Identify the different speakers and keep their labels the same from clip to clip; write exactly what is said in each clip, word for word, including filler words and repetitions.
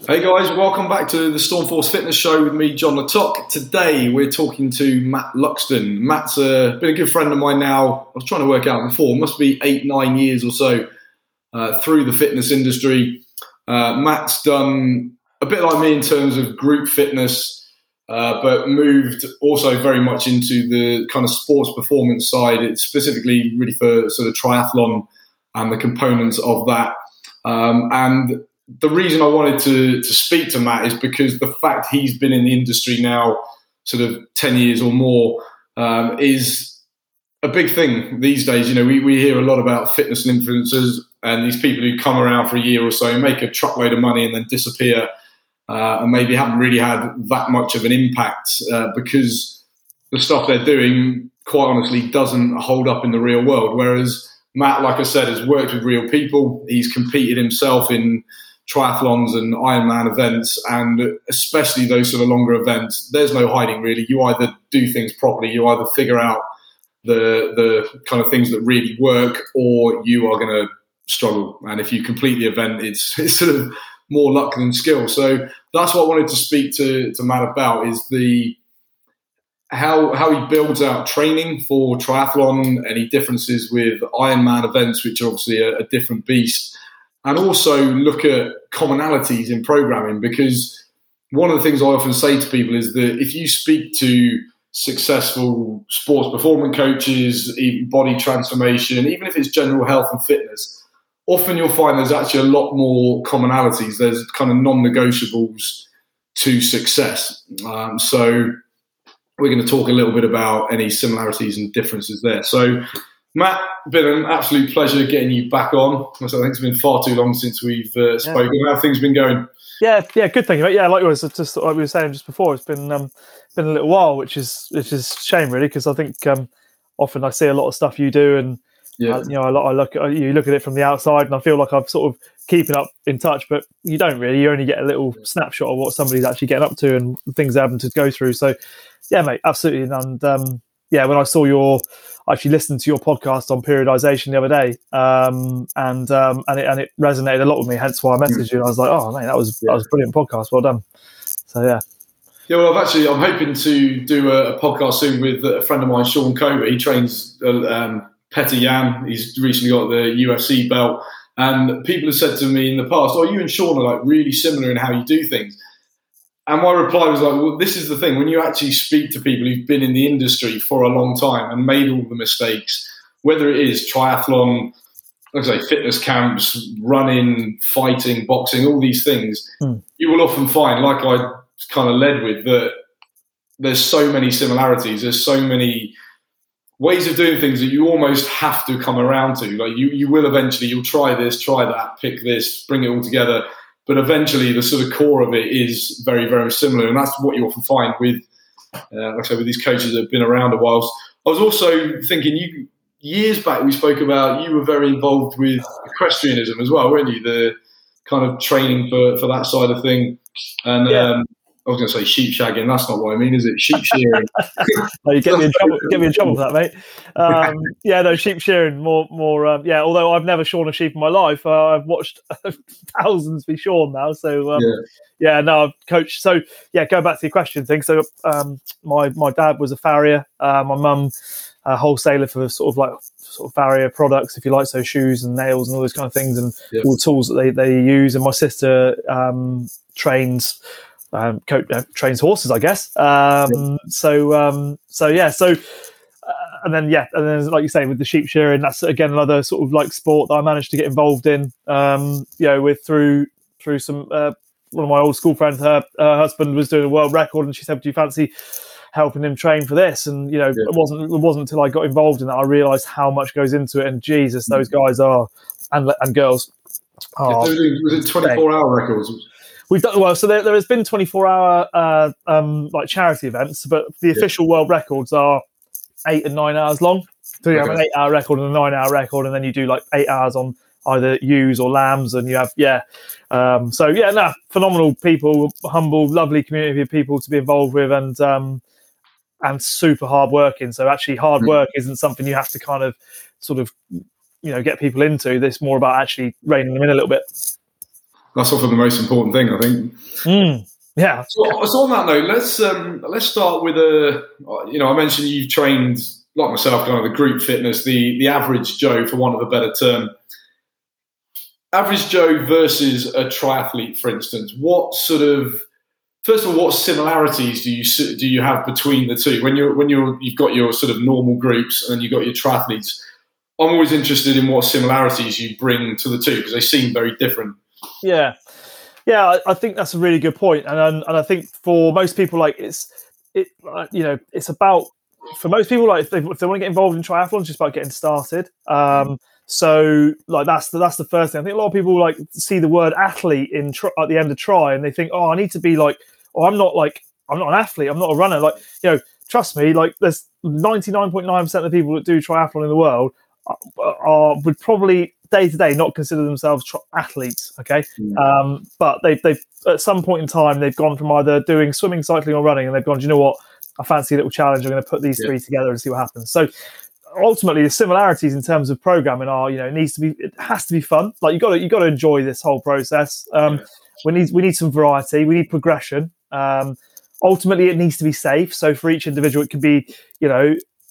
Speaker 1: Hey guys, welcome back to the Stormforce Fitness Show with me, John Latok. Today we're talking to Matt Luxton. Matt's uh, been a good friend of mine now. I was trying to work out before, must be eight, nine years or so uh, through the fitness industry. Uh, Matt's done a bit like me in terms of group fitness, uh, but moved also very much into the kind of sports performance side. It's specifically really for sort of triathlon and the components of that. Um, and the reason I wanted to, to speak to Matt is because the fact he's been in the industry now sort of ten years or more um, is a big thing these days. You know, we, we hear a lot about fitness and influencers and these people who come around for a year or so, make a truckload of money and then disappear uh, and maybe haven't really had that much of an impact uh, because the stuff they're doing, quite honestly, doesn't hold up in the real world. Whereas Matt, like I said, has worked with real people. He's competed himself in triathlons and Ironman events, and especially those sort of longer events. There's no hiding really. You either do things properly, you either figure out the the kind of things that really work, or you are going to struggle. And if you complete the event, it's it's sort of more luck than skill. So that's what I wanted to speak to to Matt about, is the how how he builds out training for triathlon, any differences with Ironman events, which are obviously a, a different beast. And also look at commonalities in programming, because one of the things I often say to people is that if you speak to successful sports performance coaches, even body transformation, even if it's general health and fitness, often you'll find there's actually a lot more commonalities. There's kind of non-negotiables to success. Um, so we're going to talk a little bit about any similarities and differences there. So Matt, been an absolute pleasure getting you back on. I think it's been far too long since we've uh, spoken. Yeah. How have things been going?
Speaker 2: Yeah, yeah, good thank you, mate. Yeah, like, it was just like we were saying just before, it's been um, been a little while, which is which is a shame really, because I think um, often I see a lot of stuff you do, and yeah. uh, you know, I, I look at you look at it from the outside, and I feel like I'm sort of keeping up in touch, but you don't really. You only get a little snapshot of what somebody's actually getting up to and things they're having to go through. So, yeah, mate, absolutely. And um, yeah, when I saw your I actually listened to your podcast on periodization the other day, um, and um, and it and it resonated a lot with me. Hence why I messaged you. And I was like, "Oh man, that was yeah. that was a brilliant podcast. Well done." So yeah,
Speaker 1: yeah. Well, I've actually I'm hoping to do a, a podcast soon with a friend of mine, Sean Kobe. He trains uh, um, Petr Yan. He's recently got the U F C belt, and people have said to me in the past, "Oh, you and Sean are like really similar in how you do things." And my reply was like, well, this is the thing. When you actually speak to people who've been in the industry for a long time and made all the mistakes, whether it is triathlon, like I say, fitness camps, running, fighting, boxing, all these things, mm. you will often find, like I kind of led with, that there's so many similarities. There's so many ways of doing things that you almost have to come around to. Like you, you will eventually, you'll try this, try that, pick this, bring it all together. But eventually, the sort of core of it is very, very similar, and that's what you often find with, uh, like I said, with these coaches that have been around a while. I was also thinking, you years back we spoke about you were very involved with equestrianism as well, weren't you? The kind of training for, for that side of thing, and
Speaker 2: yeah.
Speaker 1: um, I was going to say sheep shagging. That's not what I mean, is it? Sheep shearing.
Speaker 2: No, you get me in trouble. Get me in trouble for that, mate. Um, yeah, no, sheep shearing. More, more. Um, yeah, although I've never shorn a sheep in my life, uh, I've watched thousands be shorn now. So um, yeah. yeah, no, I've coached. So yeah, going back to the question thing. So um, my my dad was a farrier. Uh, my mum, a wholesaler for sort of like sort of farrier products, if you like, so shoes and nails and all those kind of things, and yeah. all the tools that they they use. And my sister um, trains. Um, coach, uh, trains horses, I guess. Um, yeah. So, um, so yeah. So, uh, and then yeah, and then like you say with the sheep shearing, that's again another sort of like sport that I managed to get involved in. Um, you know, with through through some uh, one of my old school friends. Her, her husband was doing a world record, and she said, "Do you fancy helping him train for this?" And you know, yeah. it wasn't it wasn't until I got involved in that I realised how much goes into it. And Jesus, those guys are and and girls.
Speaker 1: Are, was it twenty-four hour records?
Speaker 2: We've done well, so there, there has been twenty-four hour uh, um, like charity events, but the official yeah. world records are eight and nine hours long. So you okay. have an eight hour record and a nine hour record, and then you do like eight hours on either ewes or lambs, and you have yeah. Um, so yeah, no, phenomenal people, humble, lovely community of people to be involved with, and um, and super hard working. So actually, hard work mm. isn't something you have to kind of sort of you know get people into. This more about actually reining them in a little bit.
Speaker 1: that's often the most important thing, I think.
Speaker 2: Mm, yeah.
Speaker 1: So, so on that note, let's um, let's start with a. You know, I mentioned you've trained like myself, kind of the group fitness, the the average Joe, for want of a better term. Average Joe versus a triathlete, for instance. What sort of First of all, what similarities do you do you have between the two? When you're when you're you've got your sort of normal groups and then you've got your triathletes. I'm always interested in what similarities you bring to the two because they seem very different.
Speaker 2: Yeah, yeah, I, I think that's a really good point, and and I think for most people, like it's it you know it's about for most people like if they, if they want to get involved in triathlon, it's just about getting started. Um, so like that's the, that's the first thing. I think a lot of people like see the word athlete in tri- at the end of try, and they think, oh, I need to be like. Oh, I'm not like I'm not an athlete. I'm not a runner. Like you know, trust me. Like there's ninety-nine point nine percent of the people that do triathlon in the world are, are would probably day to day not consider themselves tri- athletes. Okay, mm. um, but they they've at some point in time they've gone from either doing swimming, cycling, or running, and they've gone. Do you know what? I fancy a little challenge. I'm going to put these yeah. three together and see what happens. So ultimately, the similarities in terms of programming are you know it needs to be it has to be fun. Like you got to you got to enjoy this whole process. Um, yeah. We need we need some variety. We need progression. Um, ultimately, it needs to be safe. So for each individual, it could be, you know,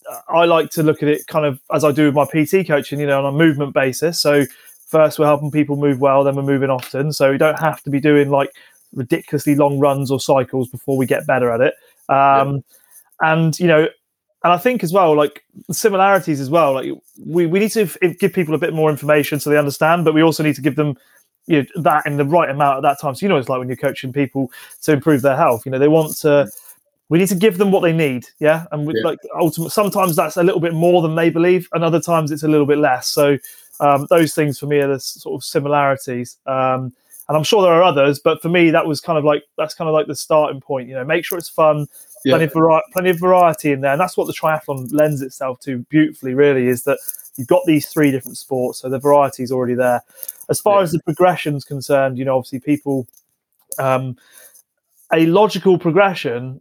Speaker 2: I like to look at it kind of as I do with my P T coaching, you know, on a movement basis. So first we're helping people move well, then we're moving often. So we don't have to be doing like ridiculously long runs or cycles before we get better at it. Um, yeah. And, you know, and I think as well, like the similarities as well, like we, we need to f- give people a bit more information so they understand, but we also need to give them you know, that in the right amount at that time. So, you know, it's like when you're coaching people to improve their health, you know, they want to, we need to give them what they need. Yeah. And we, yeah. like ultimately, sometimes that's a little bit more than they believe. And other times it's a little bit less. So um, those things for me are the sort of similarities. Um, and I'm sure there are others, but for me, that was kind of like, that's kind of like the starting point, you know, make sure it's fun, yeah. plenty of variety, plenty of variety in there. And that's what the triathlon lends itself to beautifully, really, is that you've got these three different sports. So the variety is already there. As far yeah. as the progression is concerned, you know, obviously people, um, a logical progression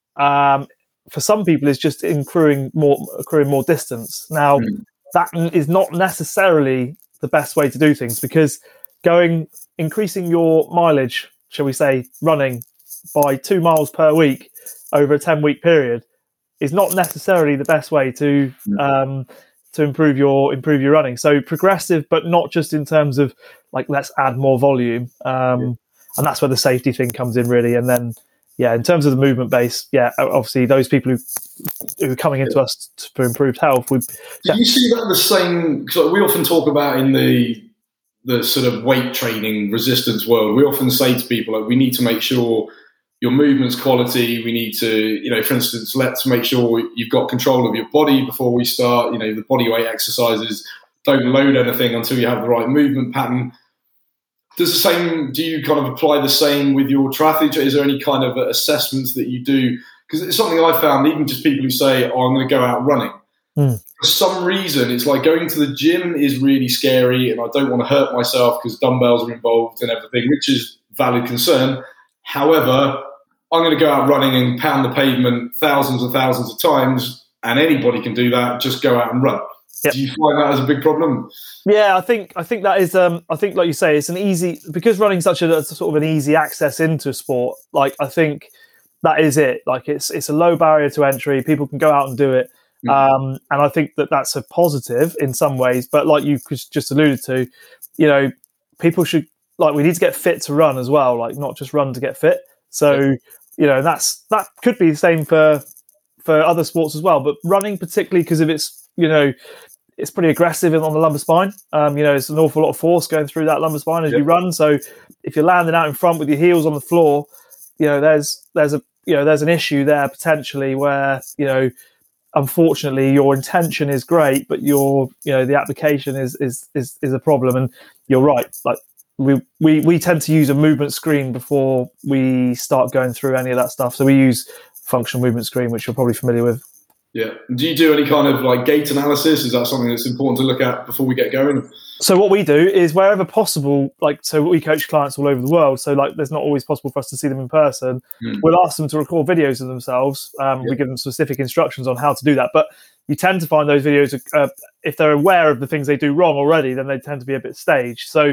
Speaker 2: um, for some people is just accruing more, accruing more distance. Now, mm. that is not necessarily the best way to do things because going, increasing your mileage, shall we say, running by two miles per week over a ten-week period is not necessarily the best way to mm. um, to improve your improve your running. So progressive, but not just in terms of like let's add more volume, um, yeah. and that's where the safety thing comes in really. And then yeah, in terms of the movement base, yeah, obviously those people who who are coming into yeah. us for improved health. We
Speaker 1: do you see that the same? Because we often talk about in the the sort of weight training resistance world, we often say to people like we need to make sure your movement's quality. We need to, you know, for instance, let's make sure you've got control of your body before we start, you know, the body weight exercises. Don't load anything until you have the right movement pattern. Does the same, do you kind of apply the same with your triathlete? Is there any kind of assessments that you do? Because it's something I found, even just people who say, oh, I'm going to go out running. Mm. For some reason, it's like going to the gym is really scary and I don't want to hurt myself because dumbbells are involved and everything, which is valid concern. However, I'm going to go out running and pound the pavement thousands and thousands of times, and anybody can do that. Just go out and run. Yep. Do you find that as a big problem?
Speaker 2: Yeah, I think I think that is. Um, I think, like you say, it's an easy because running such a, a sort of an easy access into sport. Like I think that is it. Like it's it's a low barrier to entry. People can go out and do it, mm-hmm. um, and I think that that's a positive in some ways. But like you just alluded to, you know, people should like we need to get fit to run as well. Like not just run to get fit. So. Yeah. You know, that's that could be the same for for other sports as well. But running, particularly because of its, you know, it's pretty aggressive on the lumbar spine. Um, you know, it's an awful lot of force going through that lumbar spine as yep. you run. So if you're landing out in front with your heels on the floor, you know, there's there's a you know there's an issue there potentially where you know, unfortunately, your intention is great, but your you know the application is is is is a problem. And you're right, like. We, we we tend to use a movement screen before we start going through any of that stuff. So we use functional movement screen, which you're probably familiar with.
Speaker 1: Yeah. Do you do any kind of like gait analysis? Is that something that's important to look at before we get going?
Speaker 2: So what we do is wherever possible, like, so we coach clients all over the world. So like, there's not always possible for us to see them in person. Mm. We'll ask them to record videos of themselves. Um, yeah. We give them specific instructions on how to do that. But you tend to find those videos, uh, if they're aware of the things they do wrong already, then they tend to be a bit staged. So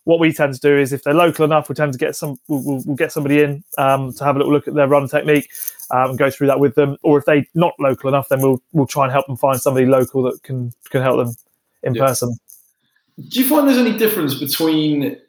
Speaker 2: what we tend to do is if they're local enough, we tend to get some, we'll, we'll, we'll get somebody in um, to have a little look at their run technique um, and go through that with them. Or if they're not local enough, then we'll we'll try and help them find somebody local that can can help them in yeah. person.
Speaker 1: Do you find there's any difference between,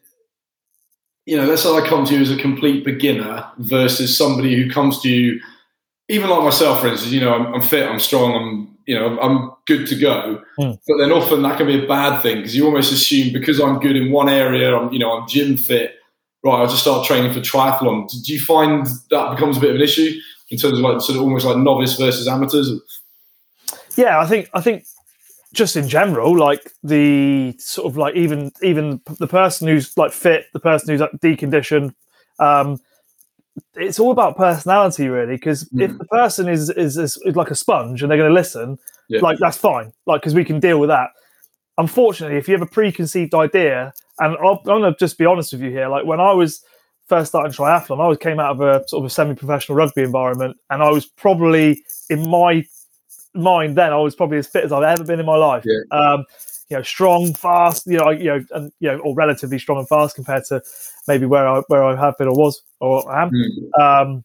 Speaker 1: you know, let's say I come to you as a complete beginner versus somebody who comes to you, even like myself, for instance, you know, I'm, I'm fit, I'm strong, I'm, you know, I'm good to go. Mm. But then often that can be a bad thing because you almost assume because I'm good in one area, I'm, you know, I'm gym fit, right, I'll just start training for triathlon. Do you find that becomes a bit of an issue in terms of like sort of almost like novice versus amateurs?
Speaker 2: Yeah, I think, I think just in general, like the sort of like even, even the person who's like fit, the person who's like deconditioned, um, it's all about personality, really. Because mm. if the person is, is is is like a sponge and they're going to listen, yeah. like that's fine. Like because we can deal with that. Unfortunately, if you have a preconceived idea, and I'll, I'm going to just be honest with you here. Like when I was first starting triathlon, I was came out of a sort of a semi-professional rugby environment, and I was probably in my mind then I was probably as fit as I've ever been in my life. Yeah. Um, you know, strong, fast, you know, you know, and you know, or relatively strong and fast compared to maybe where I where I have been or was or am. Mm. Um,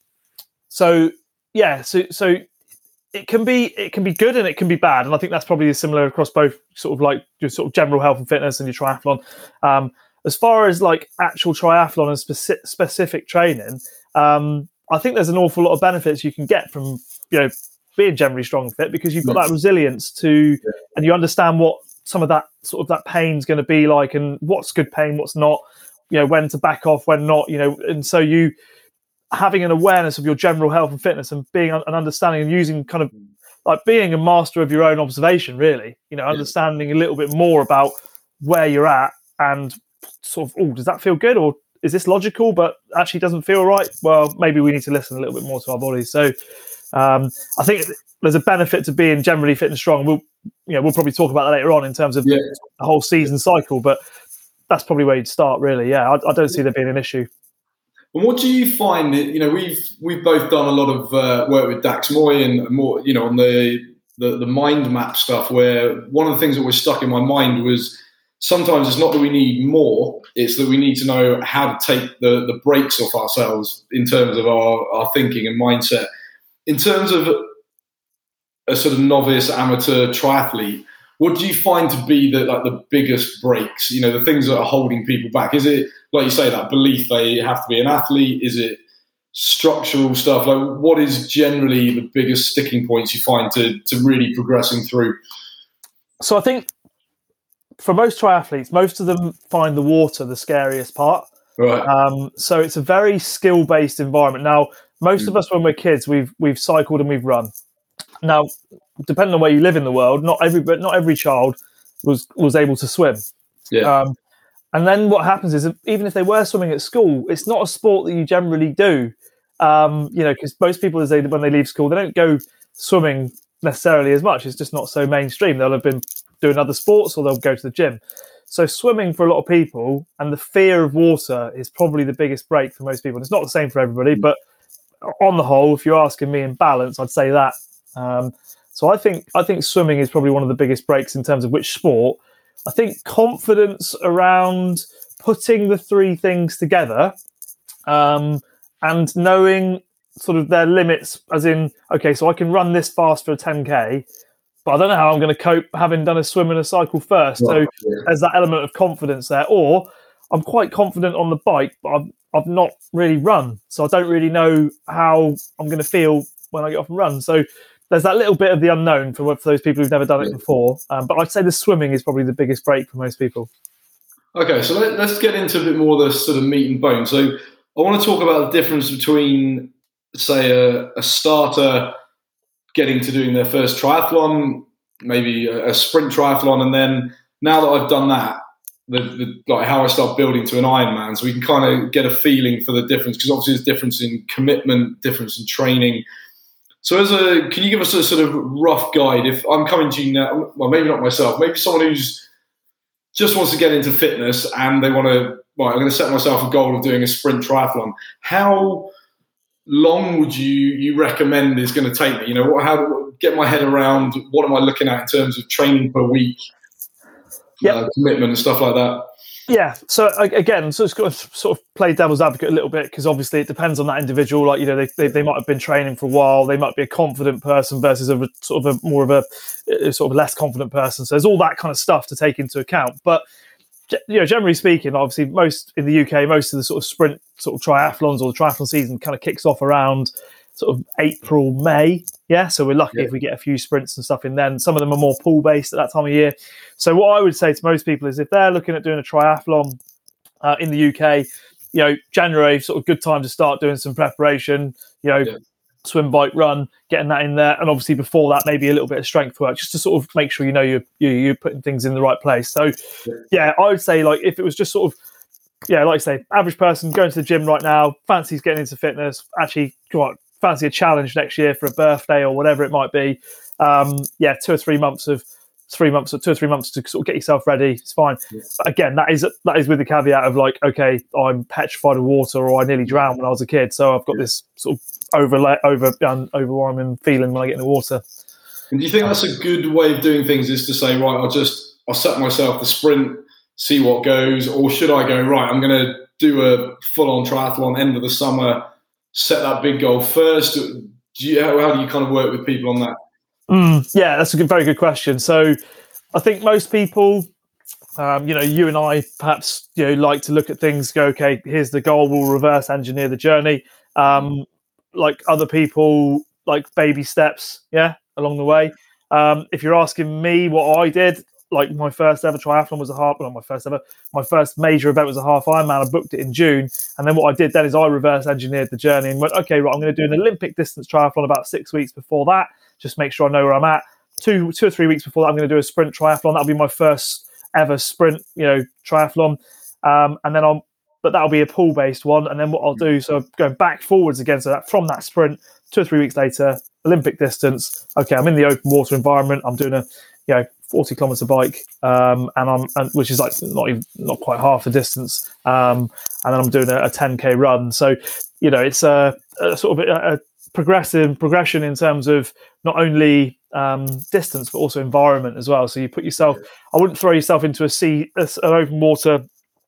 Speaker 2: so yeah, so so it can be it can be good and it can be bad, and I think that's probably similar across both sort of like your sort of general health and fitness and your triathlon. Um, as far as like actual triathlon and speci- specific training, um, I think there's an awful lot of benefits you can get from you know being generally strong and fit because you've got that resilience to, yeah. and you understand what some of that sort of that pain's going to be like and what's good pain, what's not, you know, when to back off, when not, you know, and so you having an awareness of your general health and fitness and being an understanding and using kind of like being a master of your own observation, really, you know, understanding a little bit more about where you're at and sort of, oh, does that feel good? Or is this logical, but actually doesn't feel right? Well, maybe we need to listen a little bit more to our bodies. So um, I think there's a benefit to being generally fit and strong. We'll, you know, we'll probably talk about that later on in terms of yeah. the whole season cycle, but that's probably where you'd start, really. Yeah, I, I don't see there being an issue.
Speaker 1: And what do you find? You know, we've we've both done a lot of uh, work with Dax Moy and more, you know, on the, the the mind map stuff. Where one of the things that was stuck in my mind was sometimes it's not that we need more; it's that we need to know how to take the the brakes off ourselves in terms of our our thinking and mindset. In terms of a sort of novice amateur triathlete, what do you find to be the like the biggest breaks? You know, the things that are holding people back. Is it, like you say, that belief they have to be an athlete? Is it structural stuff? Like, what is generally the biggest sticking points you find to to really progressing through?
Speaker 2: So I think for most triathletes, most of them find the water the scariest part.
Speaker 1: Right.
Speaker 2: Um, so it's a very skill-based environment. Now, most mm. of us, when we're kids, we've we've cycled and we've run. Now, depending on where you live in the world, not every but not every child was was able to swim.
Speaker 1: Yeah.
Speaker 2: Um, and then what happens is, even if they were swimming at school, it's not a sport that you generally do. Um, you know, because most people, as they when they leave school, they don't go swimming necessarily as much. It's just not so mainstream. They'll have been doing other sports or they'll go to the gym. So swimming for a lot of people and the fear of water is probably the biggest break for most people. And it's not the same for everybody, but on the whole, if you're asking me in balance, I'd say that. Um, so I think I think swimming is probably one of the biggest breaks in terms of which sport. I think confidence around putting the three things together um, and knowing sort of their limits, as in, okay, so I can run this fast for a ten K, but I don't know how I'm going to cope having done a swim and a cycle first. Right, so yeah. There's that element of confidence there. Or I'm quite confident on the bike, but I've, I've not really run, so I don't really know how I'm going to feel when I get off and run. So there's that little bit of the unknown for, for those people who've never done it before. Um, but I'd say the swimming is probably the biggest break for most people.
Speaker 1: Okay, so let, let's get into a bit more of the sort of meat and bone. So I want to talk about the difference between, say, a, a starter getting to doing their first triathlon, maybe a, a sprint triathlon, and then now that I've done that, the, the like how I start building to an Ironman, so we can kind of get a feeling for the difference, because obviously there's difference in commitment, difference in training. So as a, can you give us a sort of rough guide? If I'm coming to you now, well, maybe not myself, maybe someone who's just wants to get into fitness and they want to, right, I'm going to set myself a goal of doing a sprint triathlon. How long would you you recommend is going to take me? You know, what, how get my head around what am I looking at in terms of training per week,
Speaker 2: yep.
Speaker 1: uh, commitment and stuff like that?
Speaker 2: Yeah. So again, so it's got to sort of play devil's advocate a little bit, because obviously it depends on that individual. Like, you know, they, they they might have been training for a while. They might be a confident person versus a sort of a more of a, a sort of less confident person. So there's all that kind of stuff to take into account. But you know, generally speaking, obviously most in the U K, most of the sort of sprint sort of triathlons or the triathlon season kind of kicks off around sort of April, May. Yeah. So we're lucky yeah. if we get a few sprints and stuff in then. Some of them are more pool based at that time of year. So what I would say to most people is if they're looking at doing a triathlon uh, in the U K, you know, January, sort of good time to start doing some preparation, you know, yeah. swim, bike, run, getting that in there. And obviously before that, maybe a little bit of strength work, just to sort of make sure, you know, you're, you're putting things in the right place. So yeah, yeah I would say like if it was just sort of, yeah, like I say, average person going to the gym right now, fancies getting into fitness, actually, come on, fancy a challenge next year for a birthday or whatever it might be. Um, yeah, two or three months of three months or two or three months to sort of get yourself ready. It's fine. Yeah. But again, that is that is with the caveat of like, okay, I'm petrified of water or I nearly drowned when I was a kid, so I've got yeah. this sort of overlay over um, overwhelming feeling when I get in the water.
Speaker 1: And do you think that's a good way of doing things? Is to say, right, I'll just I'll set myself the sprint, see what goes, or should I go right? I'm going to do a full-on triathlon end of the summer. Set that big goal first. Do you, how, how do you kind of work with people on that?
Speaker 2: Mm, yeah, that's a good, very good question. So I think most people, um, you know, you and I perhaps, you know, like to look at things, go, okay, here's the goal, we'll reverse engineer the journey. Um, like other people, like baby steps, yeah, along the way. Um, if you're asking me what I did, like my first ever triathlon was a half, well, not my first ever, my first major event was a half Ironman. I booked it in June. And then what I did then is I reverse engineered the journey and went, okay, right, I'm going to do an Olympic distance triathlon about six weeks before that. Just make sure I know where I'm at. Two, two or three weeks before that, I'm going to do a sprint triathlon. That'll be my first ever sprint, you know, triathlon. Um, and then I'll, but that'll be a pool based one. And then what I'll do, so going back forwards again, so that from that sprint, two or three weeks later, Olympic distance. Okay, I'm in the open water environment. I'm doing a, you know, forty kilometer bike, um, and I'm, and, which is like not even, not quite half the distance. Um, and then I'm doing a, a ten K run. So, you know, it's a, a sort of a, a progressive progression in terms of not only um, distance, but also environment as well. So you put yourself, I wouldn't throw yourself into a sea, an open water,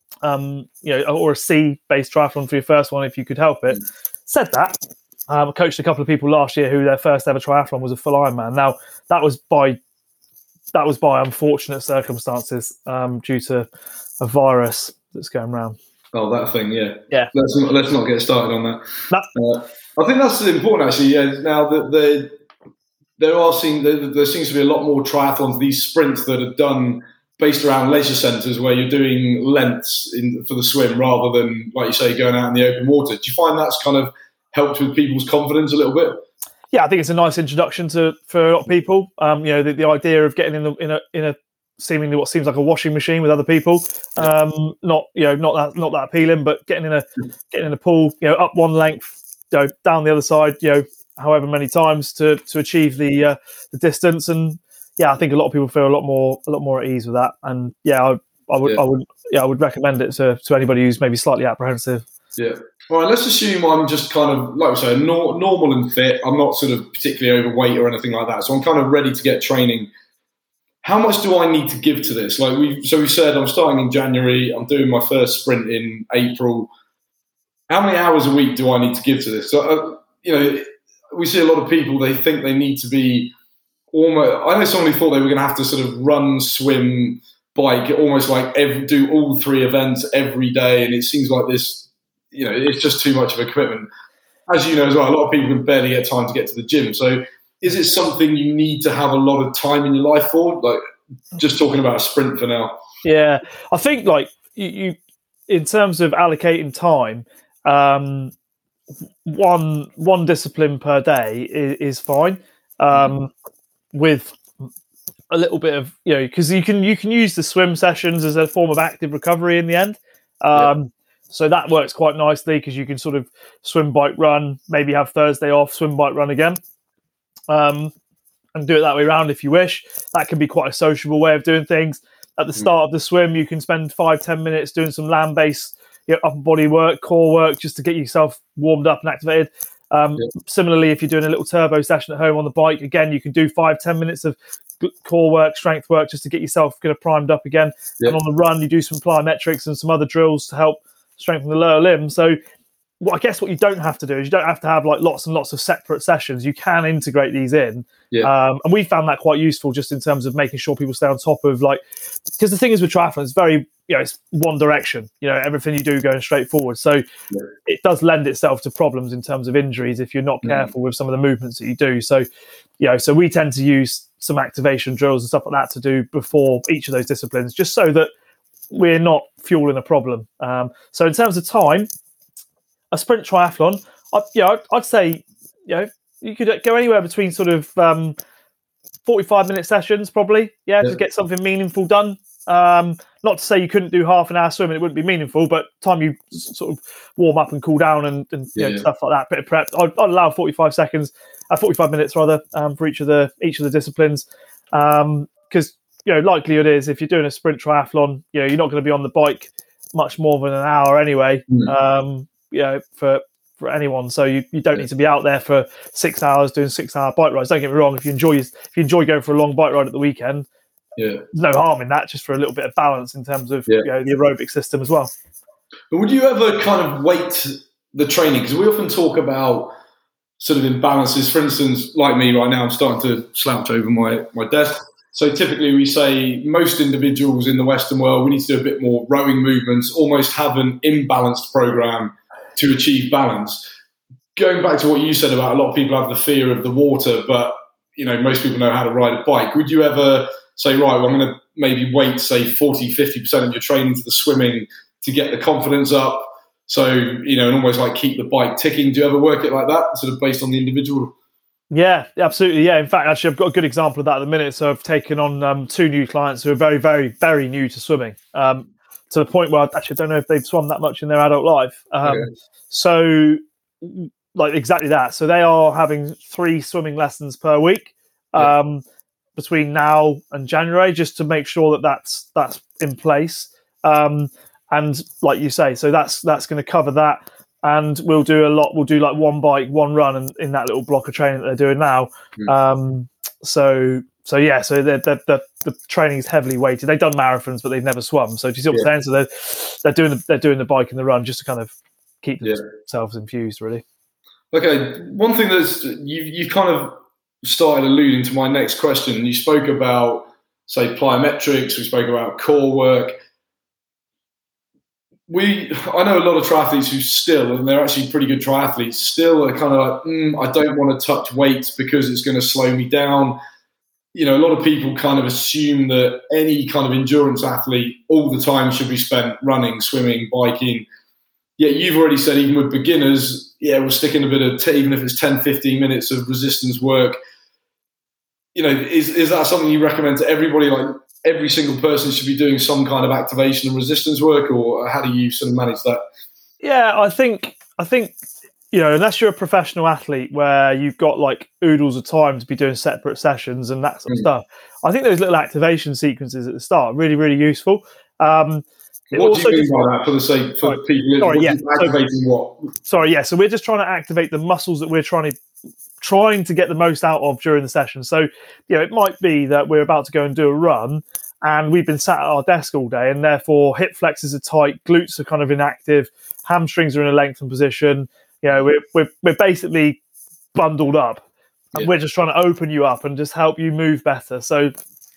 Speaker 2: um, you know, or a sea based triathlon for your first one, if you could help it. Said that, um, I coached a couple of people last year who their first ever triathlon was a full Ironman. Now that was by, That was by unfortunate circumstances um, due to a virus that's going around.
Speaker 1: Oh, that thing, yeah.
Speaker 2: Yeah.
Speaker 1: Let's not, let's not get started on that. No. Uh, I think that's important, actually. Yeah. Now, the, the, there are seen, there, there seems to be a lot more triathlons, these sprints that are done based around leisure centres where you're doing lengths in, for the swim rather than, like you say, going out in the open water. Do you find that's kind of helped with people's confidence a little bit?
Speaker 2: Yeah, I think it's a nice introduction to for a lot of people. Um, you know, the, the idea of getting in the in a in a seemingly what seems like a washing machine with other people. Um, not you know not that not that appealing, but getting in a getting in a pool, you know, up one length, you know, down the other side, you know, however many times to to achieve the uh, the distance. And yeah, I think a lot of people feel a lot more a lot more at ease with that. And yeah, I, I would yeah. I would yeah I would recommend it to to anybody who's maybe slightly apprehensive.
Speaker 1: Yeah. All right, let's assume I'm just kind of, like I say, nor- normal and fit. I'm not sort of particularly overweight or anything like that. So I'm kind of ready to get training. How much do I need to give to this? Like we, so we said I'm starting in January. I'm doing my first sprint in April. How many hours a week do I need to give to this? So, uh, you know, we see a lot of people, they think they need to be almost, I know someone who thought they were going to have to sort of run, swim, bike, almost like every, do all three events every day. And it seems like this, you know, it's just too much of a commitment. As you know as well, a lot of people can barely get time to get to the gym. So is it something you need to have a lot of time in your life for? Like, just talking about a sprint for now.
Speaker 2: Yeah, I think like you, you in terms of allocating time, um, one one discipline per day is, is fine. Um, with a little bit of, you know, because you can you can use the swim sessions as a form of active recovery in the end. Um, yeah. So that works quite nicely because you can sort of swim, bike, run, maybe have Thursday off, swim, bike, run again, um, and do it that way around if you wish. That can be quite a sociable way of doing things. At the start of the swim, you can spend five, ten minutes doing some land-based, you know, upper body work, core work, just to get yourself warmed up and activated. Um, yeah. Similarly, if you're doing a little turbo session at home on the bike, again, you can do five, ten minutes of core work, strength work, just to get yourself kind of primed up again. Yep. And on the run, you do some plyometrics and some other drills to help strengthen the lower limb. So well, I guess what you don't have to do is you don't have to have like lots and lots of separate sessions. You can integrate these in. Yeah. Um, and we found that quite useful just in terms of making sure people stay on top of like, because the thing is with triathlon, it's very, you know, it's one direction, you know, everything you do going straight forward. So yeah. it does lend itself to problems in terms of injuries if you're not careful mm. with some of the movements that you do. So, you know, so we tend to use some activation drills and stuff like that to do before each of those disciplines, just so that we're not fueling a problem. Um, so in terms of time, a sprint triathlon, I, you know, I'd, I'd say, you know, you could go anywhere between sort of um, forty-five minute sessions, probably. Yeah, yeah, to get something meaningful done. Um, not to say you couldn't do half an hour swimming; it wouldn't be meaningful. But time you sort of warm up and cool down and, and you yeah, know, yeah. stuff like that, bit of prep. I'd, I'd allow forty-five seconds, uh, forty-five minutes rather, um, for each of the each of the disciplines, because um, you know, likelihood is if you're doing a sprint triathlon, you know, you're not going to be on the bike much more than an hour anyway. Mm. Um, you know, for for anyone, so you, you don't need to be out there for six hours doing six hour bike rides. Don't get me wrong, if you enjoy if you enjoy going for a long bike ride at the weekend, yeah, there's no harm in that, just for a little bit of balance in terms of yeah. you know, the aerobic system as well.
Speaker 1: But would you ever kind of weight the training? Because we often talk about sort of imbalances. For instance, like me right now, I'm starting to slouch over my, my desk. So typically we say most individuals in the Western world, we need to do a bit more rowing movements, almost have an imbalanced program to achieve balance. Going back to what you said about a lot of people have the fear of the water, but you know, most people know how to ride a bike. Would you ever say, right, well, I'm going to maybe weight, say forty, fifty percent of your training to the swimming to get the confidence up? So, you know, and almost like keep the bike ticking. Do you ever work it like that, sort of based on the individual?
Speaker 2: Yeah, absolutely. Yeah. In fact, actually, I've got a good example of that at the minute. So I've taken on um, two new clients who are very, very, very new to swimming. Um, to the point where I actually don't know if they've swum that much in their adult life. Um, okay. So, like exactly that. So they are having three swimming lessons per week um, yeah. between now and January, just to make sure that that's that's in place. Um, and like you say, so that's that's going to cover that. And we'll do a lot. We'll do like one bike, one run, and in that little block of training that they're doing now. Mm. Um, so. So yeah, so the the the, the training is heavily weighted. They've done marathons, but they've never swum. So do you see what yeah. I'm saying? So they're they're doing the, they're doing the bike and the run just to kind of keep yeah. themselves infused, really.
Speaker 1: Okay, one thing that's you you kind of started alluding to my next question. You spoke about, say, plyometrics. We spoke about core work. We I know a lot of triathletes who still, and they're actually pretty good triathletes, still are kind of like, mm, I don't want to touch weights because it's going to slow me down. You know, a lot of people kind of assume that any kind of endurance athlete all the time should be spent running, swimming, biking. Yet you've already said even with beginners, yeah, we'll stick in a bit of, t- even if it's ten, fifteen minutes of resistance work. You know, is is that something you recommend to everybody? Like every single person should be doing some kind of activation and resistance work, or how do you sort of manage that?
Speaker 2: Yeah, I think, I think, you know, unless you're a professional athlete where you've got like oodles of time to be doing separate sessions and that sort of mm. stuff, I think those little activation sequences at the start are really, really useful. Um,
Speaker 1: what do you mean by that for the sake for sorry, people?
Speaker 2: Sorry, yeah.
Speaker 1: Activating so, what?
Speaker 2: Sorry, yeah. So we're just trying to activate the muscles that we're trying to trying to get the most out of during the session. So, you know, it might be that we're about to go and do a run and we've been sat at our desk all day and therefore hip flexors are tight, glutes are kind of inactive, hamstrings are in a lengthened position. You know, we're, we're, we're basically bundled up and yeah. we're just trying to open you up and just help you move better. So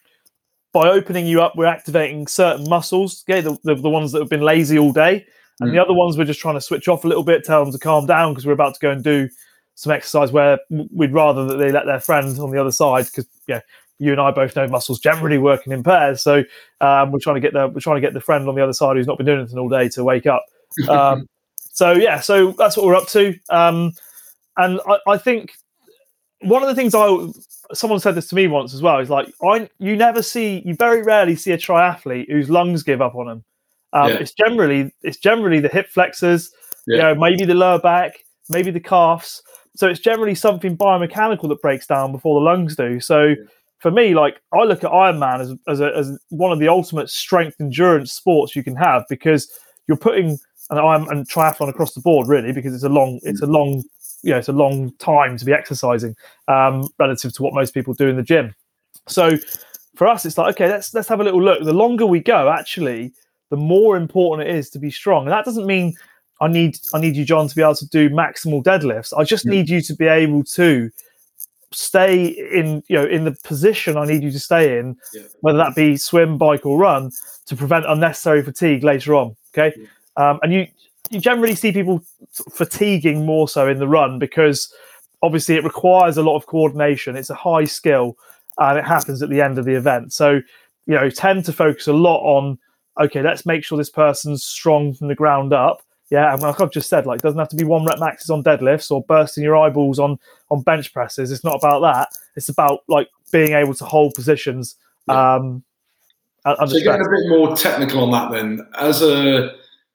Speaker 2: by opening you up, we're activating certain muscles, okay, the, the, the ones that have been lazy all day. And mm. the other ones, we're just trying to switch off a little bit, tell them to calm down because we're about to go and do some exercise where we'd rather that they let their friend on the other side because, yeah, you and I both know muscles generally working in pairs. So um, we're trying to get the we're trying to get the friend on the other side who's not been doing anything all day to wake up. Um, So, yeah, so that's what we're up to. Um, and I, I think one of the things I, someone said this to me once as well, is like, I, you never see, you very rarely see a triathlete whose lungs give up on them. Um, yeah. It's generally, it's generally the hip flexors, yeah. you know, maybe the lower back, maybe the calves. So it's generally something biomechanical that breaks down before the lungs do. So yeah. for me, like, I look at Ironman as, as, a, as one of the ultimate strength endurance sports you can have because you're putting, and I'm and triathlon across the board really because it's a long it's a long you know it's a long time to be exercising um, relative to what most people do in the gym. So for us, it's like, okay, let's let's have a little look. The longer we go, actually, the more important it is to be strong. And that doesn't mean I need I need you, John, to be able to do maximal deadlifts. I just need you to be able to stay in, you know, in the position I need you to stay in, yeah. whether that be swim, bike, or run, to prevent unnecessary fatigue later on. Okay, yeah. um, and you you generally see people fatiguing more so in the run because obviously it requires a lot of coordination. It's a high skill, and it happens at the end of the event. So you know, tend to focus a lot on, okay, let's make sure this person's strong from the ground up. Yeah, and like I've just said, like, it doesn't have to be one rep maxes on deadlifts or bursting your eyeballs on on bench presses. It's not about that. It's about like being able to hold positions.
Speaker 1: Yeah.
Speaker 2: Um,
Speaker 1: so getting a bit more technical on that, then, as a